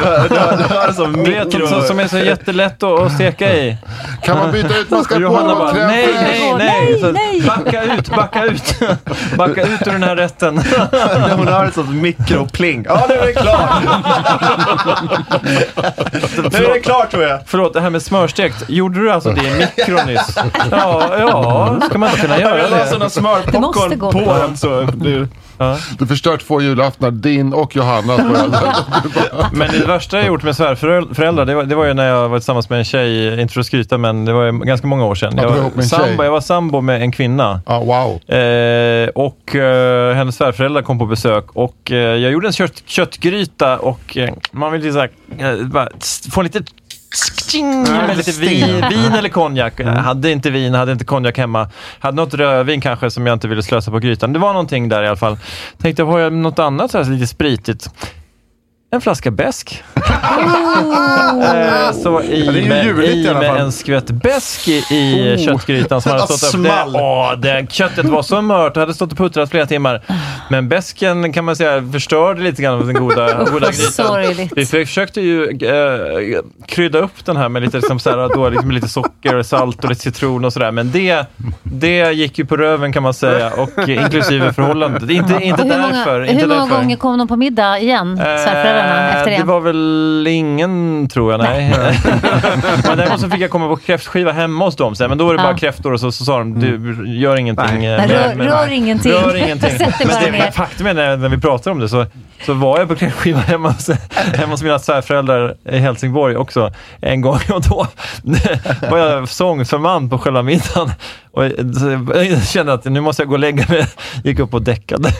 som, som är så jättelätt att, att steka i. Kan man byta ut Och mascarpone Johanna mot bara, crème nej, fraîche? nej, nej. Så, nej. backa ut, backa ut. Backa ut ur den här rätten. Hon har ett sånt mikropling. Ja, nu är det klart. Nu är det klart, tror jag. Förlåt, det här med smörstekt. Gjorde du alltså det i mikro nyss? Ja, ja, ska man inte kunna göra Jag la det? såna Det måste smörpopcorn gå. på den så blir Ja. Du förstör två julaftnar, din och Johannas föräldrar. Men det värsta jag gjort med svärföräldrar, det var, det var ju när jag var tillsammans med en tjej, inte för att skryta, men det var ju ganska många år sedan. Ja, Jag du var var, ihop med en sambo, tjej. jag var sambo med en kvinna. Ja, wow. Eh, och eh, hennes svärföräldrar kom på besök och eh, jag gjorde en kött, köttgryta och eh, man vill ju så här, eh, bara st- få lite sting med lite vin, vin eller konjak. Jag hade inte vin, hade inte konjak hemma. Hade något rödvin kanske som jag inte ville slösa på grytan. Det var någonting där i alla fall. Tänkte, har jag något annat så här lite spritigt? En flaska bäsk. eh, så i Ja, det är ju med, juligt i i alla med fall. en skvätt bäsk i, i Oh. köttgrytan som hade stått upp. Det, Small. åh, det, köttet var så mört och hade stått och puttrat flera timmar. Men bäsken kan man säga förstörde lite grann av den goda, goda grytan. Sorgligt. Vi försökte ju eh, krydda upp den här med lite, liksom, så här, då, liksom, lite socker och salt och lite citron och sådär. Men det, det gick ju på röven kan man säga. Och eh, inklusive förhållandet. Inte, inte Och hur många, därför. hur Inte många därför. gånger kom de på middag igen, svärföräldrarna, efter det? Det var väl ingen, tror jag, nej. Men däremot så fick jag komma på kräftskiva hemma hos dem. Så, men då var det Ja. bara kräftor och så, så sa de, du gör ingenting. Nej. eh, Nej, med- rör- med- rör ingenting. Rör ingenting. Sätt dig Men bara det, ner. faktum är när, när vi pratar om det så, så var jag på kräftskiva hemma hos, hemma hos mina svärföräldrar i Helsingborg också en gång. Och då var jag sångförman på själva middagen. Och jag kände att nu måste jag gå och lägga mig. Gick upp och däckade.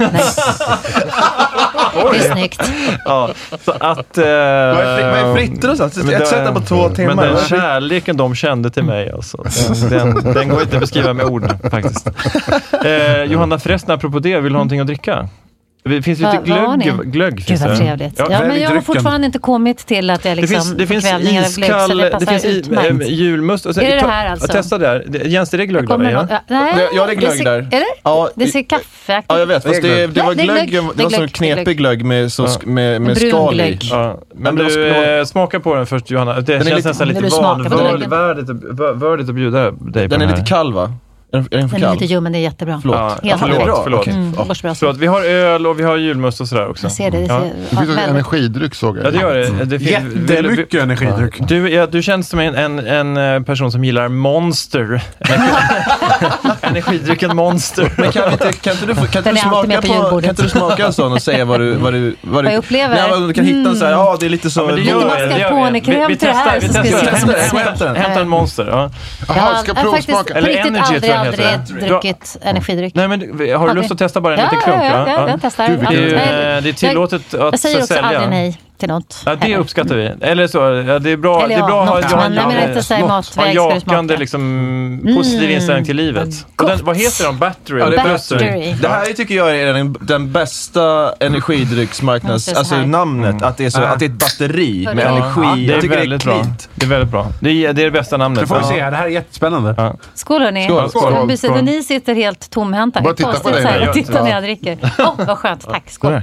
Det är snyggt. Ja, så att... Eh, Vad är, vad är fritter och sånt? men Ett det- sätt på två timmar. Men den Vad är fritter? kärleken de kände till mig, alltså, den, den, den går inte att beskriva med ord faktiskt. Eh, Johanna, förresten, apropå det, vill du ha någonting att dricka? Det finns lite Va- vad har glögg. ni? glögg Gud finns vad det. trevligt. Ja, Ja, men jag har drycken. fortfarande inte kommit till att jag det liksom finns, det finns förkvävningar av glögg, så iskall, det det passar finns i, utmärkt. eh, julmust. Och sen, Är det det ta- här alltså? Testa det här. Det- Jens, är det glögg Kommer där? någon- Ja? ja, nej, Ja, ja, det är glögg ser, där. Är det? Ja, Det ser kaffeaktigt Ja, jag vet. Fast det, det var Nej, det är glögg, glögg. det var Det är sån glögg. Det är knepig glögg med, så, Ja. med, med Brun skal i. glögg. Ja, men det var du skål. eh, smaka på den först, Johanna. Det är känns lite- nästan Vill lite du smaka på glöggen? vanvördigt att- vördigt att bjuda dig på Den är den lite här. kall, va? Är den, är den för Den är kall? lite ljummen, det är jättebra. Förlåt. Ja, Helt ja, förlåt, perfekt. förlåt. Okej. Mm, Ja. går så bra så. Förlåt, vi har öl och vi har julmust och sådär också. Jag ser det. Det, Ja. ser, Det finns också väldigt- energidryck såg jag. Ja, det gör det. det finns, Jättemycket energidryck. Du, ja, du känns som en, en, en eh, person som gillar Monster. Energidrycken Monster. Men kan, vi inte, kan inte du, få- kan inte Den du är alltid smaka med på på, julbordet. kan inte du smaka en sån och säga vad du, vad du, vad du, Vad jag upplever? Nej, men du kan hitta en så här, ja det är lite så. Ja, men det Lite gör vi, det gör vi. mascarpone-kräm Vi- vi till det här, testar, vi så ska testar. vi se som ett Hämta den, snack. hämta den. Hämta en Monster. Ja. Jag Jaha, har ska jag har faktiskt provsmaka. på Eller riktigt Energy, aldrig, tror jag aldrig heter det. druckit energidryck. Nej, men du- har du lust att testa bara en Ja, liten ja, klunk? ja, ja, jag testar. Du, vilken- Det är, ju, Ja. eh, det är tillåtet Jag att säger också sälja. aldrig nej till något. Ja, det heller. uppskattar vi. Eller så, ja, det är bra, Eller det är bra ja, att något. ha Men jag menar inte så här ha matväg en ska du smaka. jakande liksom, positiv Mm. inställning till livet. Och den, vad heter de? Battery? Ja, det är Battery. Det här tycker jag är den, den bästa energidrycksmarknads... Ja, det är så Alltså här. namnet, att det, är så, att det är ett batteri med Ja, energi. Det jag är tycker väldigt det är bra. klint. Det är väldigt bra. Det är det, är det bästa namnet. Det får vi Ja. se här, det här är jättespännande. Ja. Skål hörni. Skål, skål. Skål. Precis, Skål. och ni sitter helt tomhänta. Bara titta på Konstigt dig så här, nu. och titta när jag dricker. Åh, vad skönt. Tack. Skål.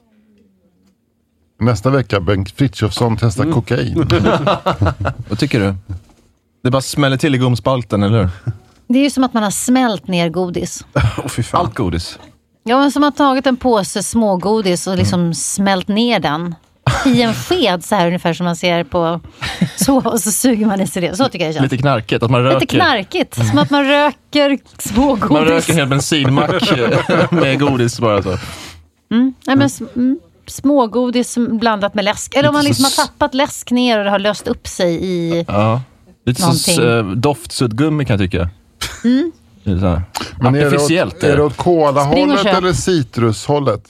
Nästa vecka Bengt Frithiofsson testar Mm. kokain. Vad tycker du? Det bara smäller till i gomspalten, eller hur? Det är ju som att man har smält ner godis. Åh fy fan. Allt godis. Ja, men som att man tagit en påse smågodis och liksom smält ner den. i en sked så här ungefär som man ser på så, och så suger man i sig det. Så tycker jag det känns. Lite knarkigt, att man röker. Lite knarkigt, mm. som att man röker smågodis. Man röker en hel bensinmack med godis bara så. Mm. Ja, men, mm, smågodis blandat med läsk. Eller om man liksom har tappat läsk ner och det har löst upp sig i ja. Lite någonting. Så uh, doftsuddgummi kan jag tycka. Mm. Men artificiellt. Är det åt kolahållet eller citrushållet?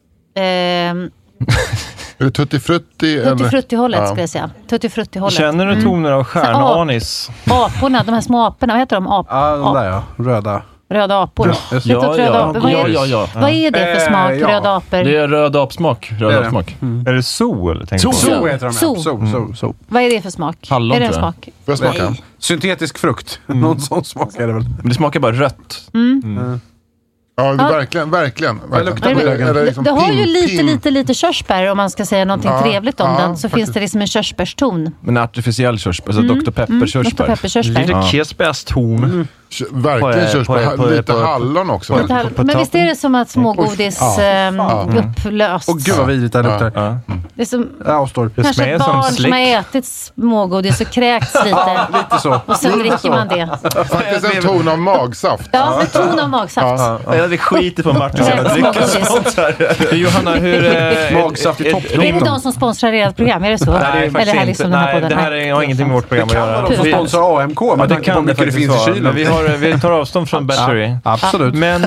Ehm... Är det tuttifrutti? Tuttifrutti-hållet ja. skulle jag säga. Tuttifrutti-hållet. Känner du toner av stjärnanis? Aporna, de här små aporna, vad heter de? Ap- ja, de där ja. Röda. Röda apor. Ja, ja, röda ja. apor. Vad, är, ja, ja, ja. vad är det för smak, äh, ja. röda apor? Det är röd apsmak. Röd apsmak. Mm. Är det sol? So, so heter de. So. So, so, so. Vad är det för smak? Hallon, är det en smak? Får jag smaka? Nej. Syntetisk frukt. Mm. Någon sån smak är det väl. Men det smakar bara rött. Mm. Mm. Ja, det, verkligen, verkligen. verkligen. Det, det, det, liksom det har ju lite, pim. lite, lite körsbär om man ska säga någonting ja, trevligt om ja, den. Så faktiskt. Finns det liksom en körsbärston. Men artificiell körsbär, alltså mm, doktor Pepper-körsbär. Mm, doktor Pepper-körsbär. Lite kirsebärston. Mm. Verkligen körsbär. Lite hallon också. På, på, på, men visst är det som att smågodis ja. ähm, ja. upplöst. Och gud vad vidrigt det luktar. Ja. Ja. Det är som ja, kanske ett barn som, som har ätit smågodis och kräkts lite. Ja, lite så. Och sen dricker man det. Faktiskt en ton av magsaft. Ja, en ton av magsaft. Ja, ja. Ja. Det skiter på Martin att dricka sånt här. Johanna, hur... Äh, magsaft i topp. Är det de som sponsrar ert program? Är det så? Nej, eller här liksom nej det här är, har ingenting med vårt program att göra. Det kan vara de som sponsrar A M K. Ja, det kan det faktiskt vara. Vi, har, vi tar avstånd från Battery. Ja, absolut. Men... Eh,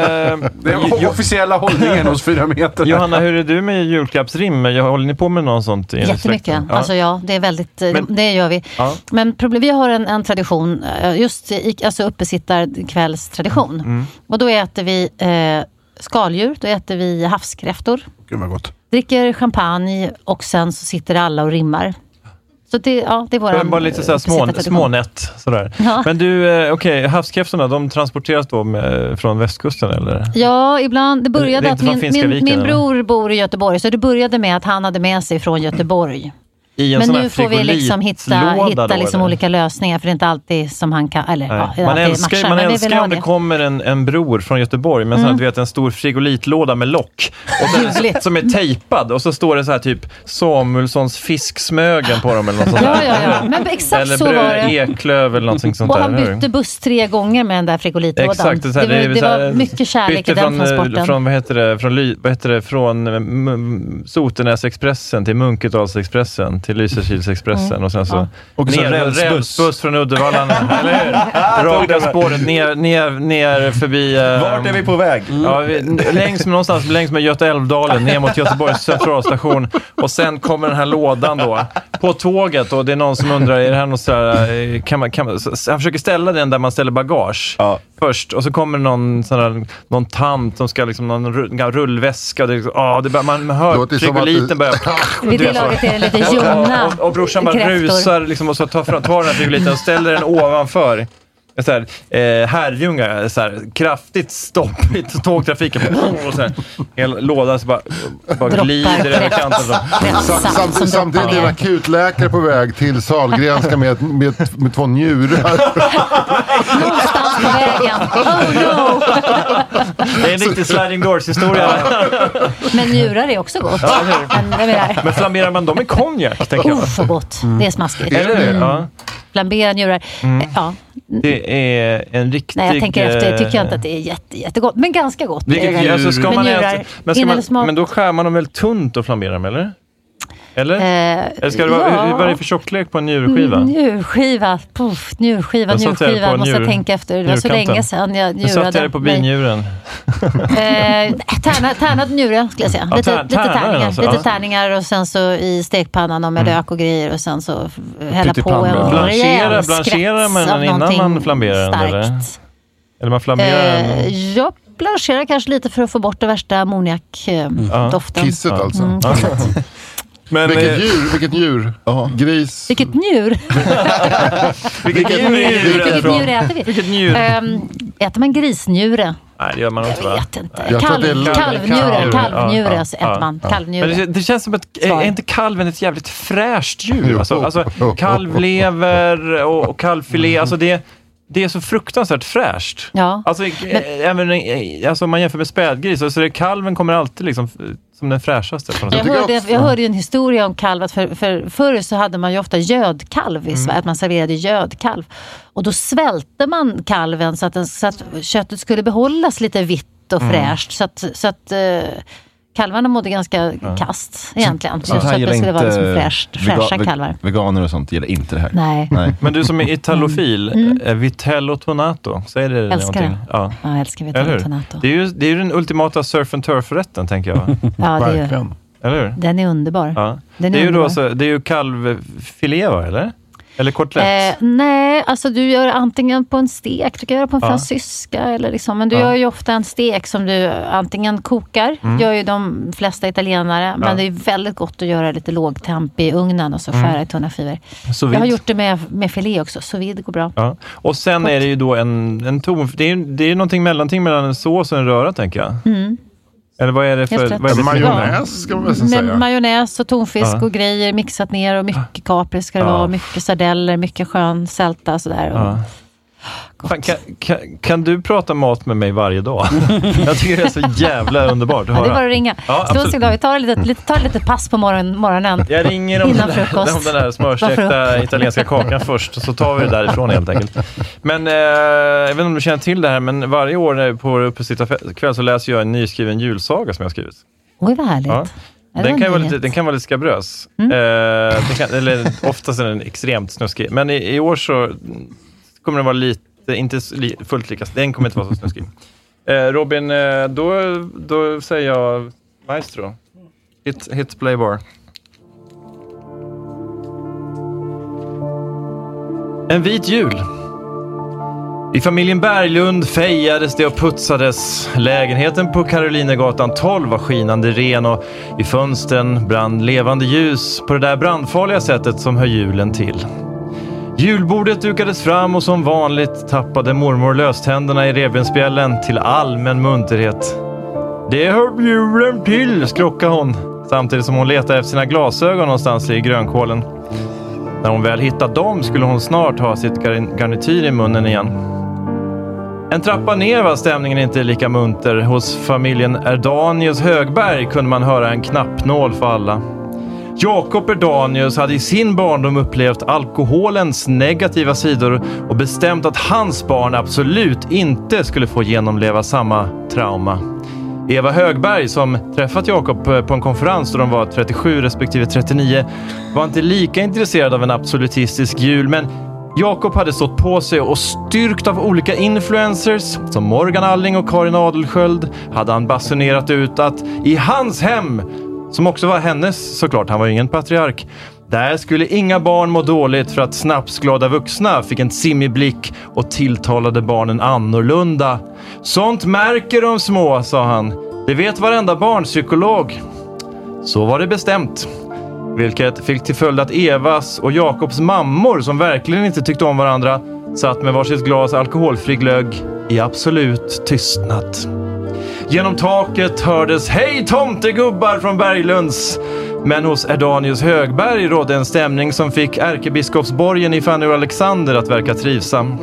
det är officiella hållningen hos fyra meter. Johanna, hur är du med julklappsrim? Håller ni på med något sånt? Jättemycket. Ja. Alltså ja, det är väldigt... Men, det gör vi. Ja. Men problem, vi har en, en tradition, just i, alltså uppesittarkvällstradition. Mm. Och då äter vi eh, skaldjur, då äter vi havskräftor. Gud vad gott. Dricker champagne och sen så sitter alla och rimmar. Så det, ja, det är våran... Bara lite så här små, smånät sådär. Ja. Men du, okej, okay, havskräftorna, de transporteras då med, från västkusten eller? Ja, ibland. Det började det att min, min, viken, min bror bor i Göteborg, så det började med att han hade med sig från Göteborg. I en men sån nu får vi liksom hitta, hitta då, liksom olika lösningar, för det är inte alltid som han kan, eller ja, man älskar, matchar, man älskar om det, det kommer en, en bror från Göteborg med mm. sån, du vet, en stor frigolitlåda med lock och sen, som är tejpad och så står det så här typ Samuelssons fisksmögen på dem eller något sånt ja, ja, ja. Men exakt eller så var det. Eklöv eller någonting sånt och där. Och han bytte buss tre gånger med den där frigolitlådan. Exakt, det, här, det, var, det, det här, var mycket kärlek i den från, transporten. Från, vad heter det, från, vad heter det, från M- Sotenäsexpressen till Munkedalsexpressen till Lysekilsexpressen mm. och sen så ja. Och ner rälsbuss från Uddevalla, eller hur? Raka spåret ner, ner, ner förbi... Uh, Vart är vi på väg? Mm. Ja, vi, längs med, någonstans längs med Götaälvdalen, ner mot Göteborgs centralstation. Och sen kommer den här lådan då på tåget och det är någon som undrar, är det här något så här, kan man, kan man, han försöker ställa den där man ställer bagage ja. först. Och så kommer någon sån här, någon tant som ska liksom, någon rullväska. Och det, oh, det bör, man hör frigoliten börja... Vid det laget är det lite Jonna. Och, och, och brorsan bara rusar liksom, och så tar, tar den här frigoliten och ställer den ovanför. Så här, eh, Herrljunga, så här, kraftigt stopp i tågtrafiken och så här, hela lådan så bara, bara glider över kanten. Sam, samtidigt samtidigt är en akutläkare på väg till Sahlgrenska med, med, med två njurar. Någonstans på vägen. Oh no! Det är en riktig sliding doors historia. Men njurar är också gott. Ja, men, men flamberar man dem i konjak, tänker jag. Oh, så gott. Mm. Det är smaskigt. Är det det? Ja. Flambera njurar. Mm. Ja. Det är en riktig... Nej, jag tänker efter, tycker jag inte att det är jätte, jättegott. Men ganska gott. Vilket, alltså, ska man njurar, äta, men, ska man, men då skär man dem väl tunt och flamberar dem, eller? Eller? Eh, eller ska det vara, ja. Vad är det för tjocklek på en njurskiva? Mm, njurskiva, puff, njurskiva, njurskiva. Måste jag tänka efter. Det var så länge sedan jag njurade. Jag satt jag på binjuren. eh, tärna, tärnad njure, skulle jag säga. Ja, lite, tär, lite tärningar. alltså. Lite tärningar och sen så i stekpannan och med mm. lök och grejer. Och sen så hälla på en rejäl blancherar man den innan man flamberar den, eller? Eller man flamberar den? Eh, jag blancherar kanske lite för att få bort det värsta ammoniakdoften. Mm. Kisset alltså. Mm, kisset. Men, vilket djur, vilket djur? Uh-huh. Gris. Vilket njur? vilket njur vilket njur äter vi? Vilket njur? Um, äter man grisnjure? Nej, det gör man inte, va? Jag vet inte. Kalv, kalvnjure, kalvnjure ja, så äter man. Ja. Kalvnjure. Men det, det känns som att, är inte kalven ett jävligt fräscht djur? Alltså, alltså kalvlever och, och kalvfilé, alltså det... det är så fruktansvärt fräscht. Ja. Alltså, men, även, alltså om man jämför med spädgris, så det, kalven kommer alltid liksom som den fräschaste. På något jag, hörde, jag, jag hörde ju en historia om kalv, att för, för, förr så hade man ju ofta gödkalv i Sverige, mm. att man serverade gödkalv. Och då svälte man kalven så att, den, så att köttet skulle behållas lite vitt och fräscht. Mm. Så att, så att uh, kalvarna mådde ganska ja. kast egentligen. Så, så, så att det skulle vara liksom fräscht, fräscha vega- kalvar. Veganer och sånt gillar inte det här. Nej. Nej. Men du som är italofil, mm. Vitello Tonato, säger det älskar någonting? Det. Ja. ja, jag älskar Vitello Tonato. Det är ju det är ju den ultimata surf and turf-rätten, tänker jag. Ja, det är ju. Eller hur? Den är underbar. Ja. Den är det, är underbar. Ju då så, det är ju kalvfilé, va, eller? Eller kotlett? Eh, nej, alltså du gör antingen på en stek, du kan göra på en ja. fransyska eller liksom, men du ja. gör ju ofta en stek som du antingen kokar, mm. gör ju de flesta italienare, ja. men det är väldigt gott att göra lite lågtemp i ugnen och så skära mm. i tunna skivor. Jag har gjort det med, med filé också, så vid går bra. Ja. Och sen Gott. Är det ju då en, en tom, det är, det är någonting mellanting mellan en sås och en röra, tänker jag. Mm. Eller vad är det för... Vad är det för majonnäs ska man väl säga. Med majonnäs och tonfisk ja. och grejer mixat ner och mycket kapris ska det ja. vara. Mycket sardeller, mycket skön sälta och sådär. Ja. Fan, kan, kan, kan du prata mat med mig varje dag? Jag tycker det är så jävla underbart att höra. Ja, det är bara att ringa. Ja, Stå dag, vi tar lite, lite, tar lite pass på morgon, morgonen. Jag ringer om, den där, om den där smörstekta italienska kakan först, och så tar vi det därifrån helt enkelt. Men eh, jag vet inte om du känner till det här, men varje år när på uppesittarkväll så läser jag en nyskriven julsaga som jag har skrivit. Oj, vad härligt. Ja. Den kan, vara lite, den kan vara lite skabrös. Mm. Eh, den kan, eller oftast är den extremt snuskig. Men i, i år så kommer den vara lite, inte fullt lika. Den kommer inte vara så snuskig. Eh, Robin, eh, då, då säger jag maestro. Hit, hit play bar. En vit jul. I familjen Berglund fejades det och putsades. Lägenheten på Karolinegatan tolv var skinande ren och i fönstren brann levande ljus på det där brandfarliga sättet som hör julen till. Julbordet dukades fram och som vanligt tappade mormor löständerna i revbensspjällen till allmän munterhet. Det hör julen till, skrockade hon, samtidigt som hon letade efter sina glasögon någonstans i grönkålen. När hon väl hittade dem skulle hon snart ha sitt gar- garnityr i munnen igen. En trappa ner var stämningen inte lika munter. Hos familjen Erdanius Högberg kunde man höra en knappnål för alla. Jakob Erdanius hade i sin barndom upplevt alkoholens negativa sidor och bestämt att hans barn absolut inte skulle få genomleva samma trauma. Eva Högberg, som träffat Jakob på en konferens då de var trettiosju respektive trettionio, var inte lika intresserad av en absolutistisk jul, men Jakob hade stått på sig och styrkt av olika influencers som Morgan Alling och Karin Adelsköld hade han basunerat ut att i hans hem, som också var hennes såklart, han var ju ingen patriark, där skulle inga barn må dåligt för att snapsglada vuxna fick en simmig blick och tilltalade barnen annorlunda. Sånt märker de små, sa han. Det vet varenda barnpsykolog. Så var det bestämt. Vilket fick till följd att Evas och Jakobs mammor, som verkligen inte tyckte om varandra, satt med varsitt glas alkoholfri glögg i absolut tystnad. Genom taket hördes hej tomtegubbar från Berglunds. Men hos Erdanius Högberg rådde en stämning som fick ärkebiskopsborgen i Fanny och Alexander att verka trivsam.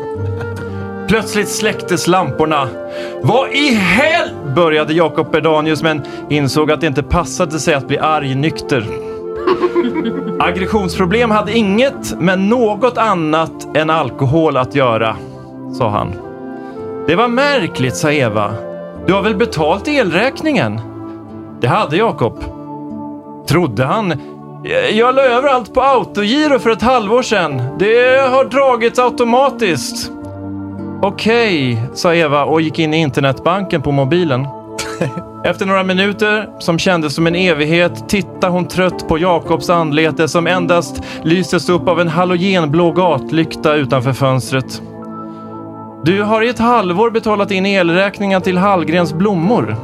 Plötsligt släcktes lamporna. Vad i hel... började Jakob Erdanius, men insåg att det inte passade sig att bli arg nykter. Aggressionsproblem hade inget, men något annat än alkohol att göra, sa han. Det var märkligt, sa Eva. Du har väl betalt elräkningen? Det hade Jakob. Trodde han. Jag la över allt på autogiro för ett halvår sedan. Det har dragits automatiskt. Okej, sa Eva och gick in i internetbanken på mobilen. Efter några minuter, som kändes som en evighet, tittade hon trött på Jakobs anlete som endast lystes upp av en halogenblå gatlykta utanför fönstret. Du har i ett halvår betalat in elräkningen till Hallgrens blommor.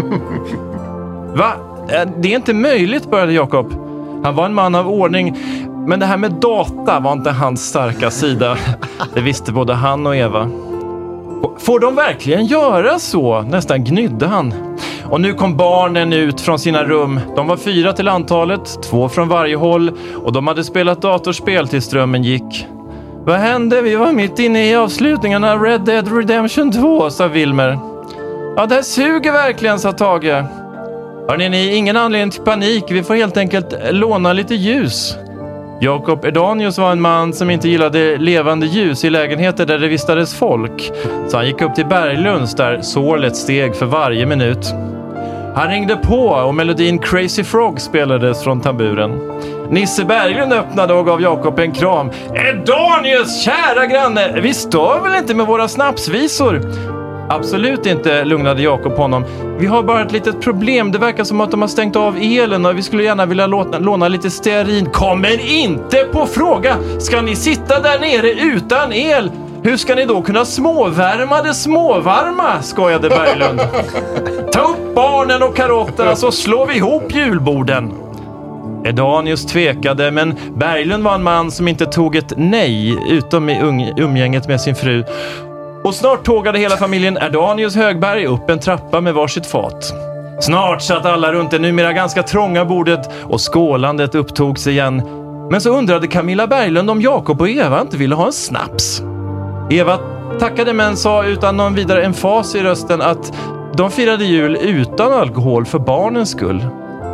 Va? Det är inte möjligt, började Jakob. Han var en man av ordning, men det här med data var inte hans starka sida. Det visste både han och Eva. Får de verkligen göra så? Nästan gnydde han. Och nu kom barnen ut från sina rum. De var fyra till antalet, två från varje håll, och de hade spelat datorspel till strömmen gick. Vad hände? Vi var mitt inne i avslutningen av Red Dead Redemption två, sa Wilmer. Ja, det här suger verkligen, sa Tage. Hörrni, ni, ingen anledning till panik. Vi får helt enkelt låna lite ljus. Jakob Edanius var en man som inte gillade levande ljus i lägenheter där det vistades folk. Så han gick upp till Berglunds där sorlet steg för varje minut. Han ringde på och melodin Crazy Frog spelades från tamburen. Nisse Berglund öppnade och gav Jakob en kram. Edanius, kära granne, vi stör väl inte med våra snapsvisor? Absolut inte, lugnade Jakob honom. Vi har bara ett litet problem. Det verkar som att de har stängt av elen och vi skulle gärna vilja låna, låna lite stearin. Kommer inte på fråga! Ska ni sitta där nere utan el? Hur ska ni då kunna småvärma det småvarma? Skojade Berglund. Ta upp barnen och karotterna så slår vi ihop julborden. Edanius tvekade, men Berglund var en man som inte tog ett nej utom i um- umgänget med sin fru. Och snart tågade hela familjen Edanius Högberg upp en trappa med varsitt fat. Snart satt alla runt det numera ganska trånga bordet och skålandet upptogs igen. Men så undrade Camilla Berglund om Jakob och Eva inte ville ha en snaps. Eva tackade men sa utan någon vidare emfas i rösten att de firade jul utan alkohol för barnens skull.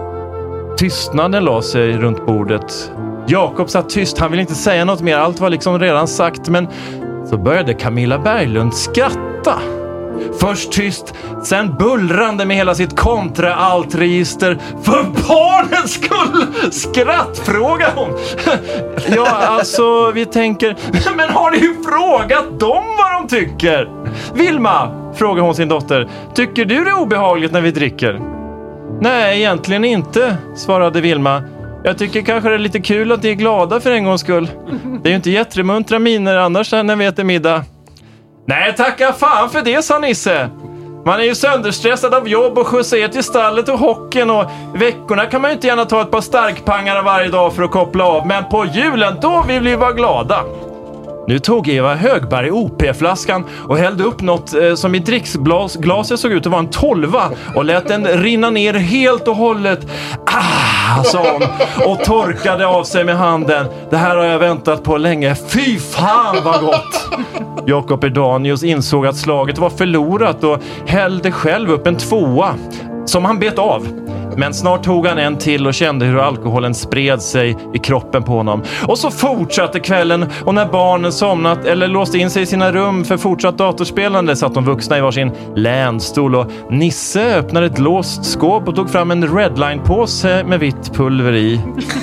Tystnaden la sig runt bordet. Jakob satt tyst, han ville inte säga något mer, allt var liksom redan sagt, men så började Camilla Berglund skratta. Först tyst, sen bullrande med hela sitt kontra-allt-register. För barnens skull! Skratt, frågar hon. Ja, alltså, vi tänker... Men har ni ju frågat dem vad de tycker? Vilma, frågar hon sin dotter. Tycker du det är obehagligt när vi dricker? Nej, egentligen inte, svarade Vilma. Jag tycker kanske det är lite kul att ni är glada för en gångs skull. Det är ju inte jättemuntra miner annars när vi äter middag. Nej, tacka fan för det, sa Nisse. Man är ju sönderstressad av jobb och skjutsa er till stallet och hockeyn, och veckorna kan man ju inte gärna ta ett par starkpangar varje dag för att koppla av. Men på julen, då vill vi vara glada. Nu tog Eva Högberg O P-flaskan och hällde upp något eh, som i dricksglaset såg ut att vara en tolva och lät den rinna ner helt och hållet. Ah, sa hon och torkade av sig med handen. Det här har jag väntat på länge. Fy fan vad gott! Jakob Edanius insåg att slaget var förlorat och hällde själv upp en tvåa som han bet av. Men snart tog han en till och kände hur alkoholen spred sig i kroppen på honom. Och så fortsatte kvällen, och när barnen somnat eller låste in sig i sina rum för fortsatt datorspelande satt de vuxna i varsin länstol, och Nisse öppnade ett låst skåp och tog fram en Redline-påse med vitt pulver i.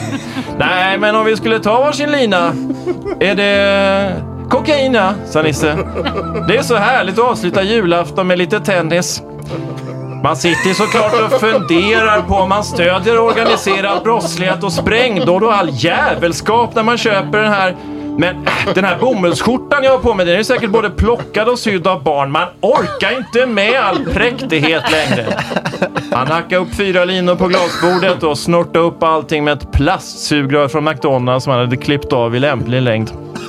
Nej, men om vi skulle ta varsin lina, är det... kokaina, sa Nisse. Det är så härligt att avsluta julafton med lite tennis. Man sitter såklart och funderar på om man stödjer organiserad brottslighet och sprängdåd och all jävelskap när man köper den här. Men den här bomullsskjortan jag har på mig, den är säkert både plockad och sydd av barn. Man orkar inte med all präktighet längre. Han hackade upp fyra linor på glasbordet och snortade upp allting med ett plastsugrör från McDonalds som han hade klippt av i lämplig längd.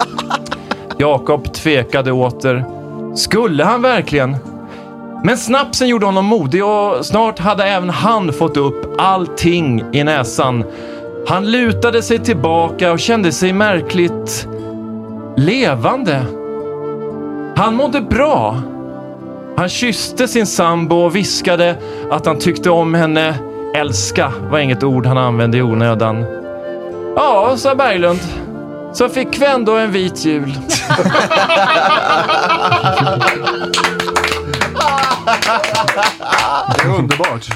Jakob tvekade åter. Skulle han verkligen? Men snapsen gjorde honom modig, och snart hade även han fått upp allting i näsan. Han lutade sig tillbaka och kände sig märkligt levande. Han mådde bra. Han kysste sin sambo och viskade att han tyckte om henne. Älska var inget ord han använde i onödan. Ja, sa Berglund. Så fick vi ändå en vit jul. Det är underbart.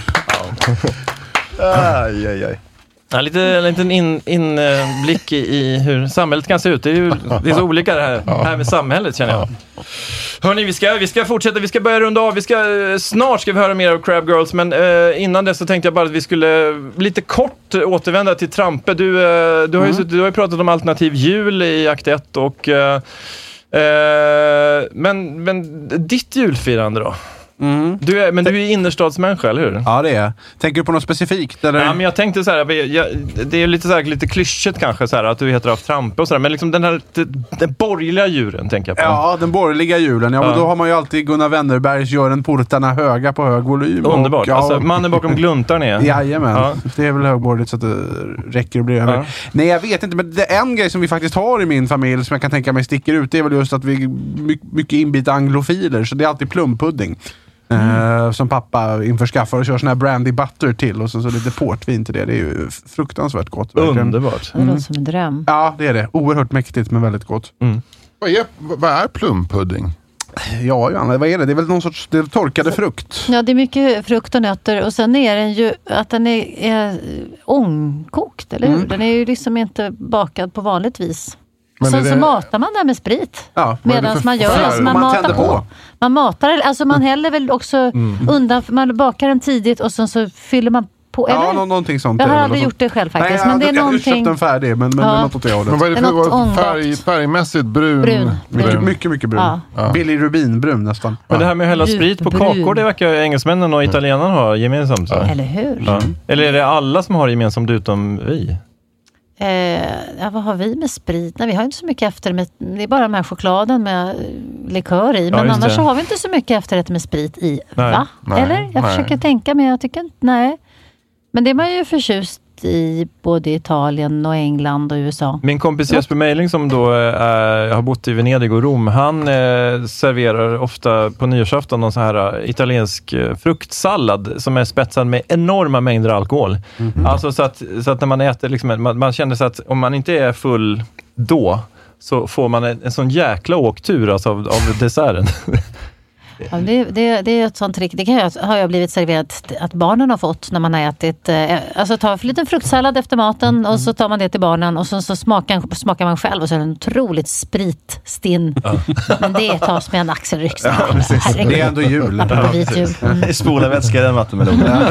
Aj, aj, aj. Ja, lite, en liten inblick in, uh, i hur samhället kan se ut. Det är ju det är så olika det här, här med samhället, känner jag. Hörrni, vi ska, vi ska fortsätta, vi ska börja runda av. Vi ska, snart ska vi höra mer av Crab Girls, men uh, innan dess så tänkte jag bara att vi skulle lite kort återvända till Trampe. Du, uh, du, har, ju, mm. du har ju pratat om alternativ jul i akt ett och... Uh, uh, men, men ditt julfirande då? Mm. Du är, men du är innerstadsmänniska, eller hur? Ja, det är. Tänker du på något specifikt? Eller? Ja, men jag tänkte så här, jag, det är lite så här, lite klyschigt kanske så här, att du heter av Trampe och så där, men liksom den här den, den borgerliga djuren tänker jag på. Ja, den borgerliga julen. Ja, men Ja. då har man ju alltid Gunnar Wennerbergs Gör en portarna höga på hög volym. Underbart. Och, ja, Alltså, mannen bakom gluntarn är. Jajamän. Ja. Det är väl högborgerligt så att det räcker att bli över. Ja. Nej, jag vet inte, men det är en grej som vi faktiskt har i min familj som jag kan tänka mig sticker ut, det är väl just att vi är mycket, mycket inbita anglofiler, så det är alltid plumpudding. Mm. Uh, som pappa införskaffar och kör sån här brandy butter till och så, så lite portvin till det. Det är ju fruktansvärt gott. Verkligen. Underbart. Det låter som en dröm. Ja, det är det. Oerhört mäktigt men väldigt gott. Mm. Vad är, vad är plumpudding? Ja, Johanna, vad är det? Det är väl någon sorts det är torkade frukt. Ja, det är mycket frukt och nötter. Och sen är den ju att den är, är ångkokt, eller hur? Mm. Den är ju liksom inte bakad på vanligt vis. Men Sen är så det- matar man där med sprit. Ja, vad är det Medan för man gör färg? alltså man, Man matar tänder på. på. Man matar, alltså man häller väl också Mm. undan, man bakar den tidigt och sen så fyller man på. Ja, Eller? nå- någonting sånt. Jag är har det väl, aldrig något gjort det själv faktiskt. Nej, men jag, det är jag har någonting... köpt den färdig, men, men Ja. det är något åt det hållet. Men vad är det Det är för något vad, ångbart. färg, färgmässigt? Brun? Brun. Mycket, mycket, mycket brun. Ja. Ja. Billig rubinbrun nästan. Men det här med att hälla sprit på Djupbrun. kakor, det verkar ju engelsmännen och italienarna ha gemensamt. Så. Eller hur? Ja. Eller är det alla som har gemensamt utom vi? Eh, ja, vad har vi med sprit? Nej, vi har inte så mycket efter med, det är bara de här chokladen med eh, likör i. Men just annars det. så har vi inte så mycket efterrätt med sprit i. Nej. Va? Nej. Eller? Jag Nej. försöker tänka, men jag tycker inte, nej. Men det är man ju förtjust i både Italien och England och U S A. Min kompis Jesper Meiling som då eh, har bott i Venedig och Rom, han eh, serverar ofta på nyårsafton någon sån här eh, italiensk eh, fruktsallad som är spetsad med enorma mängder alkohol. Mhm. Alltså så att, så att när man äter, liksom, man, man känner sig att om man inte är full då så får man en, en sån jäkla åktur alltså, av, av desserten. Ja, det, det, det är ett sånt trick. Det kan jag, har jag blivit serverat att barnen har fått när man har ätit. Eh, alltså ta en liten fruktsallad efter maten och så tar man det till barnen och så, så smakar, smakar man själv och så är den otroligt spritstinn. Ja. Men det tas med en axelrycksäck. Ja, precis. Herregud. Det är ändå jul. Apropå vit jul. Mm. Spola vätska i den vattenmelonen.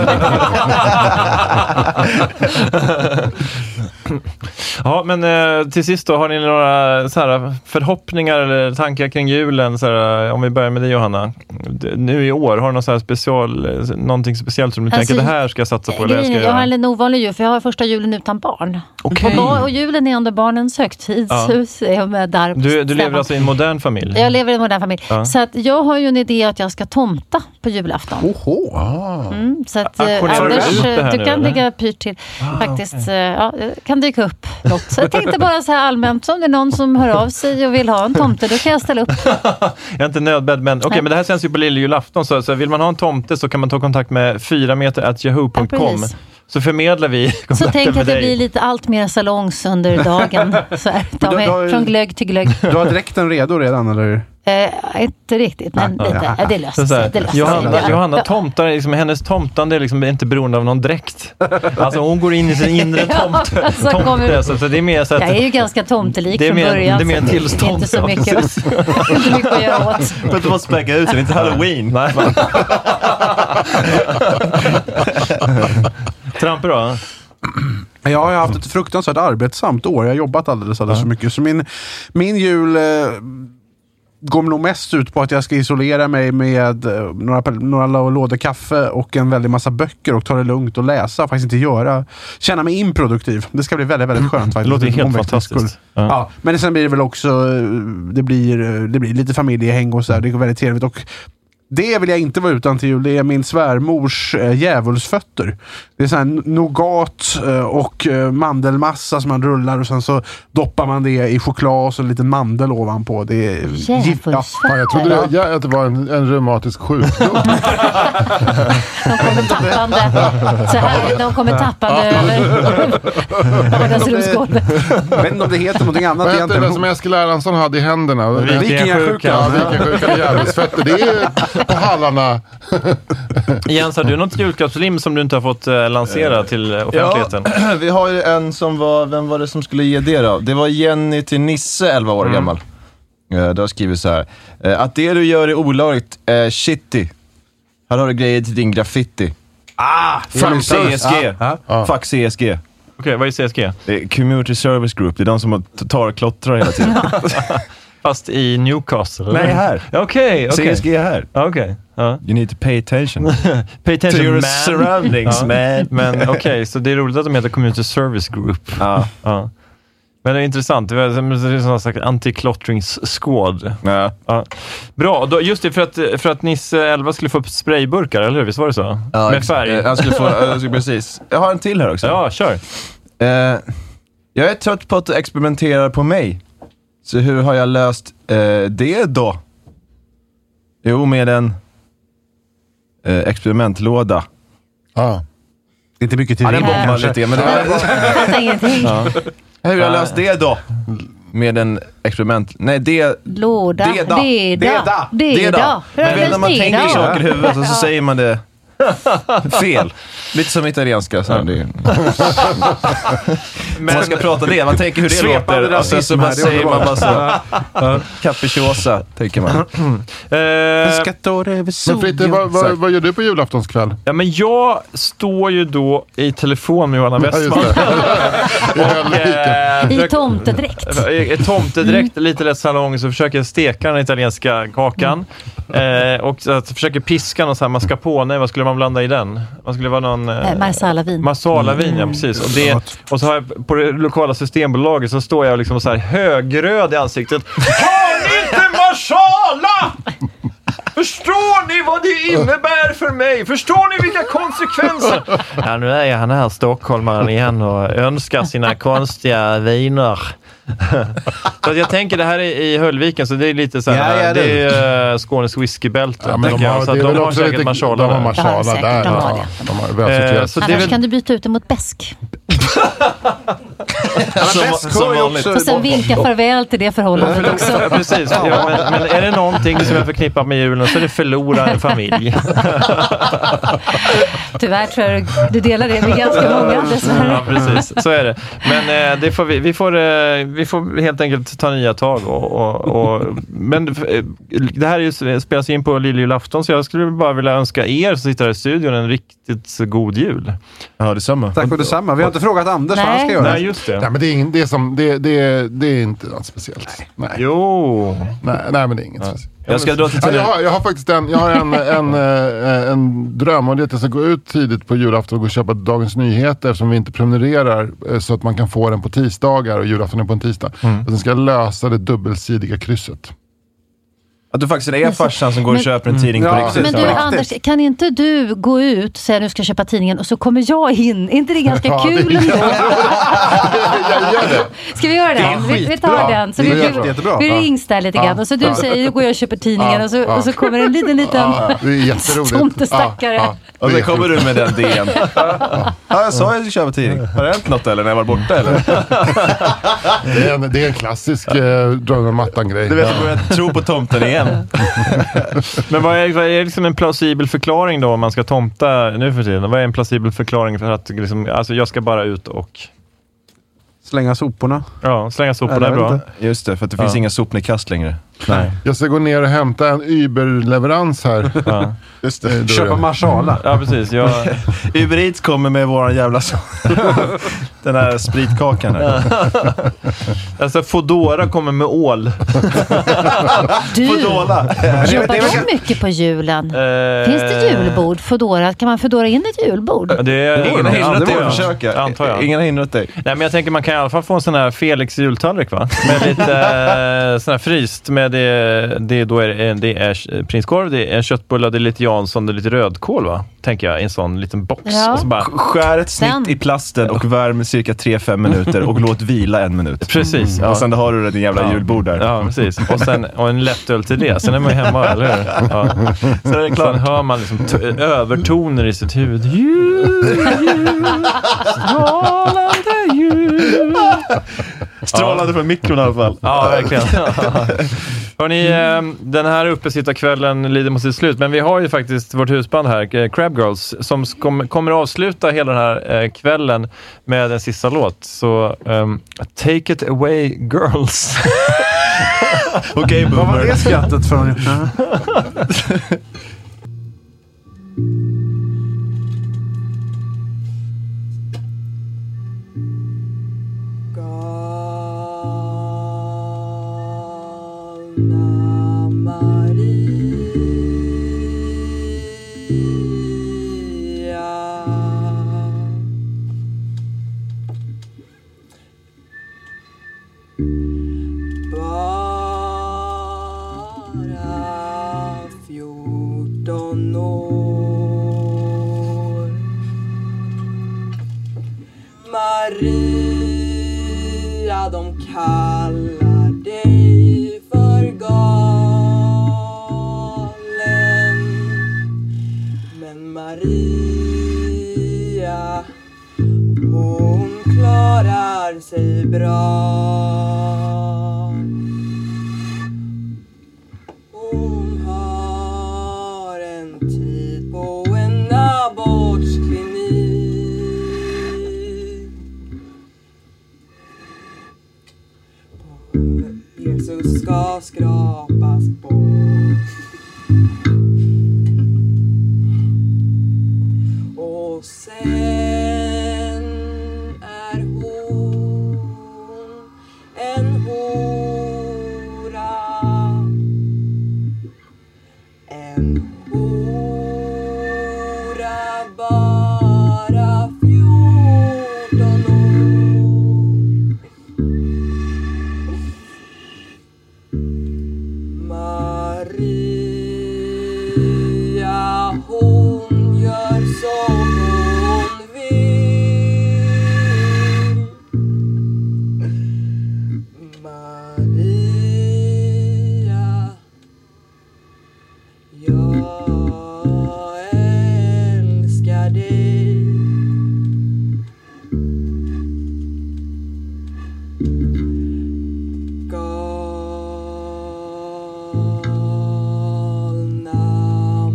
Ja, men eh, till sist då, har ni några så här, förhoppningar eller tankar kring julen? Så här, om vi börjar med dig, Johanna. D- Nu i år, har du något så här special, eh, någonting speciellt som du Alltså, tänker, det här ska jag satsa på? Eller det här Grejen, ska jag jag har en göra? liten ovanlig jul för jag har första julen utan barn. Okej. Och, bar- och julen är ändå barnens högtidshus. Ja. Med där Du, du lever alltså i en modern familj? Jag lever i en modern familj. Ja. Så att jag har ju en idé att jag ska tomta på julafton. Oho. Mm, så att eh, Auktionerar du Anders, ut det här du nu, kan eller? ligga pyrt till. Faktiskt, eh, ja, det kan dyka upp något. Så jag tänkte bara så här allmänt, så om det är någon som hör av sig och vill ha en tomte, då kan jag ställa upp. Jag är inte nödbedd, men okej, Nej. men det här känns ju på lilljulafton, så, så vill man ha en tomte så kan man ta kontakt med fyra meter at yahoo punkt com. Ja, precis. Så förmedlar vi Så kontakten tänk med att det dig. blir lite allt mer salongs under dagen. Så här, ta Men mig då- då- från glögg till glögg. Du har dräkten redo redan, eller? Eh, inte riktigt, men Ja, lite. ja. Ja, det Så löser så här, sig. Det löser Johanna, sig. Johanna Ja. tomtar, liksom, hennes tomtande är liksom inte beroende av någon dräkt. Alltså hon går in i sin inre tomt, Ja, så tomte. kommer- Så, så det är mer så att... Jag är ju ganska tomtelik Det är från mer- början. det är mer en så tillstånd, Det är inte så ja, mycket, precis. inte mycket att göra åt. För att du måste späcka ut, det är inte Halloween. Nej. Trampe då? Jag har haft ett fruktansvärt arbetsamt år. Jag har jobbat alldeles, alldeles Ja. för mycket. Så min, min jul eh, går nog mest ut på att jag ska isolera mig med eh, några, några lådor kaffe och en väldig massa böcker och ta det lugnt och läsa. Faktiskt inte göra. Känna mig improduktiv. Det ska bli väldigt, väldigt skönt. Det låter helt Omväxlings skull. fantastiskt. Ja. Ja, men sen blir det väl också eh, det blir, eh, det blir lite familjehäng och så där. Det går väldigt trevligt. Och det vill jag inte vara utan till jul. Det är min svärmors äh, djävulsfötter. Det är så här nougat äh, och äh, mandelmassa som man rullar och sen så doppar man det i choklad och så en liten mandel ovanpå. Det är Djävulsfötter. Fan, jag trodde det, jag, att det var en, en reumatisk sjukdom. De kommer tappande. Så här, de kommer tappande över vardagsrumsgolvet. Jag vet inte om det heter någonting annat Vad hette det egentligen. som Eskil Erlandsson hade i händerna? Vikingasjukan. Ja, vikingasjukan och djävulsfötter. Det är på hallarna. Jens, har du något julklappslim som du inte har fått eh, lansera till eh, offentligheten? Ja, vi har ju en som var, vem var det som skulle ge det då? Det var Jenny till Nisse, elva år Mm. gammal. Eh, Då skriver så här. eh, Att det du gör är olagligt, eh, shitty. Här har du grejer till din graffiti. Ah, Fuck C S G. Ja, ja. Fuck C S G. Okej, vad är C S G? Det är Community Service Group. Det är de som tar och klottrar hela tiden. Fast i Newcastle? Nej, här. Okej, okay, okej. C S G är här. Okej. Okay. Uh. You need to pay attention. Pay attention to your man. surroundings, ja. man. Men okej, okay, så det är roligt att de heter Community Service Group. Ja. Ja. Men det är intressant. Det är sån slags anti-klottringsskåd. Ja. Ja. Bra, då, just det, för att, för att Nisse elva skulle få upp sprayburkar, eller hur? Visst var det så? Ja, med färg. Jag skulle få, jag skulle precis. Jag har en till här också. Ja, kör. Uh, jag är trött på att experimentera på mig. Så hur har jag löst uh, det då? Jo, med en uh, experimentlåda. Ja. Inte mycket till ja, den bommar lite, men det var ingenting. Ja. Hur har jag löst det då? Med en experiment... Nej, det... Låda. Deda. Deda. Deda. Deda. Men när man tänker saker i huvudet och så säger man det fel. Lite som italienska. Så det. Men man ska prata det. Man tänker hur det Svepande låter. Och sen så bara säger man bara så. Capricciosa, tänker man. Men Fritte, vad, vad, vad gör du på julaftonskväll? Ja, men jag står ju då i telefon med Johanna Westman. och, I tomtedräkt. I tomtedräkt, mm. lite lätt salong, så försöker jag steka den italienska kakan. Mm. Eh, och så att försöker piska någon så här mascarpone. Vad skulle man blanda i den? Vad skulle vara någon... Eh, Marsalavin. Marsalavin, mm. ja precis. Och, det, och så har jag på det lokala systembolaget så står jag liksom så här högröd i ansiktet. Har ni inte marsala? Förstår ni vad det innebär för mig? Förstår ni vilka konsekvenser? Ja, nu är jag han här stockholmaren igen och önskar sina konstiga viner. Så jag tänker det här är i Höllviken, så det är lite så här, ja, ja, det. det är uh, Skånes whiskybälte. Ja, men de har, så de har säkert lite, marsala de har marsala där. där. De har ja, de har väl eh, så Annars väl... kan du byta ut det mot bäsk. som, som vanligt. Och sen vinka farväl till det förhållandet också. Ja, precis. Ja, men, men är det någonting som jag förknippar med julen så är det förlora en familj. Tyvärr tror jag du delar det med ganska många. Ja, precis. Så är det. Men eh, det får vi, vi, får, eh, vi får helt enkelt ta nya tag. Och, och, och, men eh, det här är ju, spelas in på Liljulafton, så jag skulle bara vilja önska er som sitter här i studion en riktigt god jul. Ja, detsamma. Tack och detsamma. Vi har inte frågat Anders vad han ska göra. Nej, just det. Nej, men det är, ing, det är, som, det, det, det är inte något speciellt. Nej. Nej. Jo. Nej, nej, men det är inget ja. speciellt. Jag, ska dra till ja, jag, har, jag har faktiskt en, jag har en, en, en, en dröm, och det är att jag ska gå ut tidigt på julafton och gå och köpa Dagens Nyheter som vi inte prenumererar, så att man kan få den på tisdagar och julafton är på en tisdag. Mm. Och sen ska jag lösa det dubbelsidiga krysset. Att du faktiskt är farsan som går och men, köper en tidning mm. på riktigt. Men du Anders, kan inte du gå ut och säga att du ska köpa tidningen och så kommer jag in? Är inte det ganska ja, kul ändå? Jag gör det. Ska vi göra det? det vi, vi tar den. Så det vi, vi rings där lite grann. Ja. Och så du ja. säger, då går jag och köper tidningen. Ja. Och, så, och så kommer en liten, liten ja. tomtestackare. Ja. Ja. Och så kommer du med den D N. Ja. Ja, jag sa att jag skulle köpa tidning. Har det hänt något eller när jag var borta? Eller? Det, är en, det är en klassisk eh, dra mattan-grej. Du vet, jag börjar tro på tomten igen. Men vad är, vad är liksom en plausibel förklaring då om man ska tomta nu för tiden? Vad är en plausibel förklaring för att liksom, alltså jag ska bara ut och slänga soporna? Ja, slänga soporna är bra. Just det, för att det finns ja. inga sopnedkast längre. Nej. Jag ska gå ner och hämta en Uber-leverans här. Ja. Just det. Köpa marsala. Ja, precis. Jag... Uber Eats kommer med våran jävla den här spritkakan här. Alltså Fodora kommer med ål. Du, Fodora. Jobbar de mycket på julen? Eh... Finns det julbord? Fodora? Kan man Fodora in ett julbord? Det är ingen har hindrat dig att försöka. Antar jag. Ingen har hindrat dig. Nej, men jag tänker man kan i alla fall få en sån här Felix jultallrik, va? Med lite eh, sån här fryst med det, det, då är, det är prinskorv, det är en köttbulle, det är lite Jansson, det är lite rödkål, va? Tänker jag, i en sån liten box. Ja. Och så bara, skär ett snitt Den. i plasten och värm cirka tre till fem minuter och låt vila en minut. Precis. Mm. Ja. Och sen har du din jävla ja. julbord där. Ja, precis. Och sen och en lättöl till det. Sen är man ju hemma, eller hur? Ja. Sen är det klart, hör man liksom t- övertoner i sitt huvud. Jul, jul, strålande jul. Strålande ja. från mikron i alla fall. Ja, verkligen. Hörrni, den här uppesittarkvällen lider mot sitt slut, men vi har ju faktiskt vårt husband här, Crab Girls, som kom, kommer avsluta hela den här eh, kvällen med en sista låt. Så um, take it away, girls. Okej, okay, vad var det skrattet från? Bara fjorton år. Maria, de kallar dig för galen. Men Maria, hon klarar sig bra. Hon har en tid på en abortsklinik. Jesus ska skrapas bort. Och sen är hon en hora. En hora bara fjorton år. Maria, hon gör som hon vill. Maria, jag älskar dig. Galna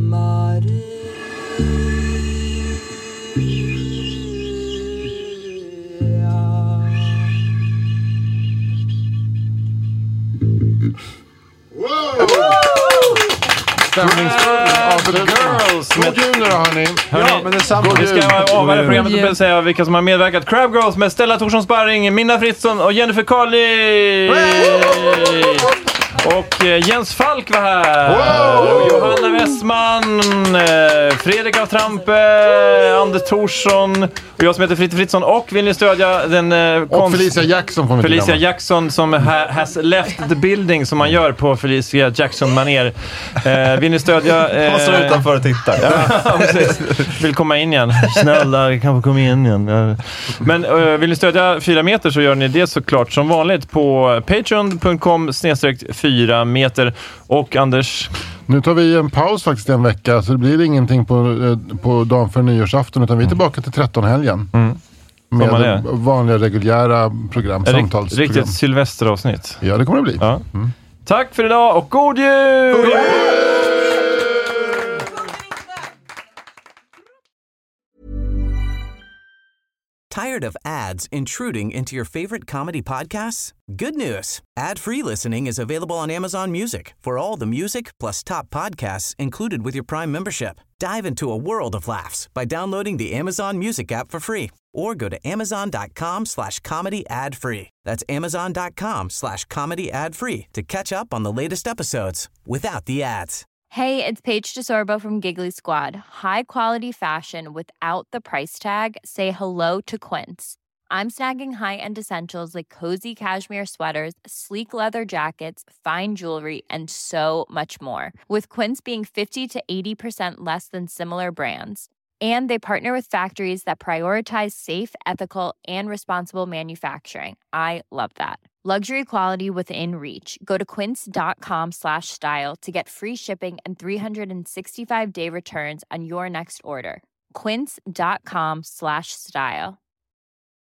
Stämningsfull av The Girls. God jul nu då, hörni. Ja, men detsamma. Vi ska avvärja programmet och säga vilka som har medverkat. Crab Girls med Stella Thorsson Sparring, Minna Fritzson och Jennifer Carly. Och eh, Jens Falk var här. Och Johanna Westman, eh, Fredrik af Trampe, Anders Thorsson och jag som heter Fritte Fritzson och vill ni stödja den eh, Och konst... Felicia Jackson får vi Felicia glömma. Jackson som ha, has left the building som man gör på Felicia Jackson-manér. Eh, vill ni stödja... Eh... Man står utanför och tittar. Ja, precis. Vill komma in igen. Snälla, kan få komma in igen. Ja. Men eh, vill ni stödja fyra meter så gör ni det såklart som vanligt på patreon punkt com snedstreck fyra meter. Och Anders... Nu tar vi en paus faktiskt en vecka, så det blir ingenting på, eh, på dagen för nyårsafton, utan vi är tillbaka till tretton-helgen. Mm. Med vanliga reguljära program, samtalsprogram. Riktigt Sylvesteravsnitt. Ja, det kommer det bli. Ja. Mm. Tack för idag och god jul! God jul! Tired of ads intruding into your favorite comedy podcasts? Good news. Ad-free listening is available on Amazon Music for all the music plus top podcasts included with your Prime membership. Dive into a world of laughs by downloading the Amazon Music app for free or go to amazon.com slash comedy ad free. That's amazon.com slash comedy ad free to catch up on the latest episodes without the ads. Hey, it's Paige DeSorbo from Giggly Squad. High quality fashion without the price tag. Say hello to Quince. I'm snagging high-end essentials like cozy cashmere sweaters, sleek leather jackets, fine jewelry, and so much more. With Quince being fifty to eighty percent less than similar brands. And they partner with factories that prioritize safe, ethical, and responsible manufacturing. I love that. Luxury quality within reach. Go to quince.com slash style to get free shipping and three sixty-five day returns on your next order. Quince.com slash style.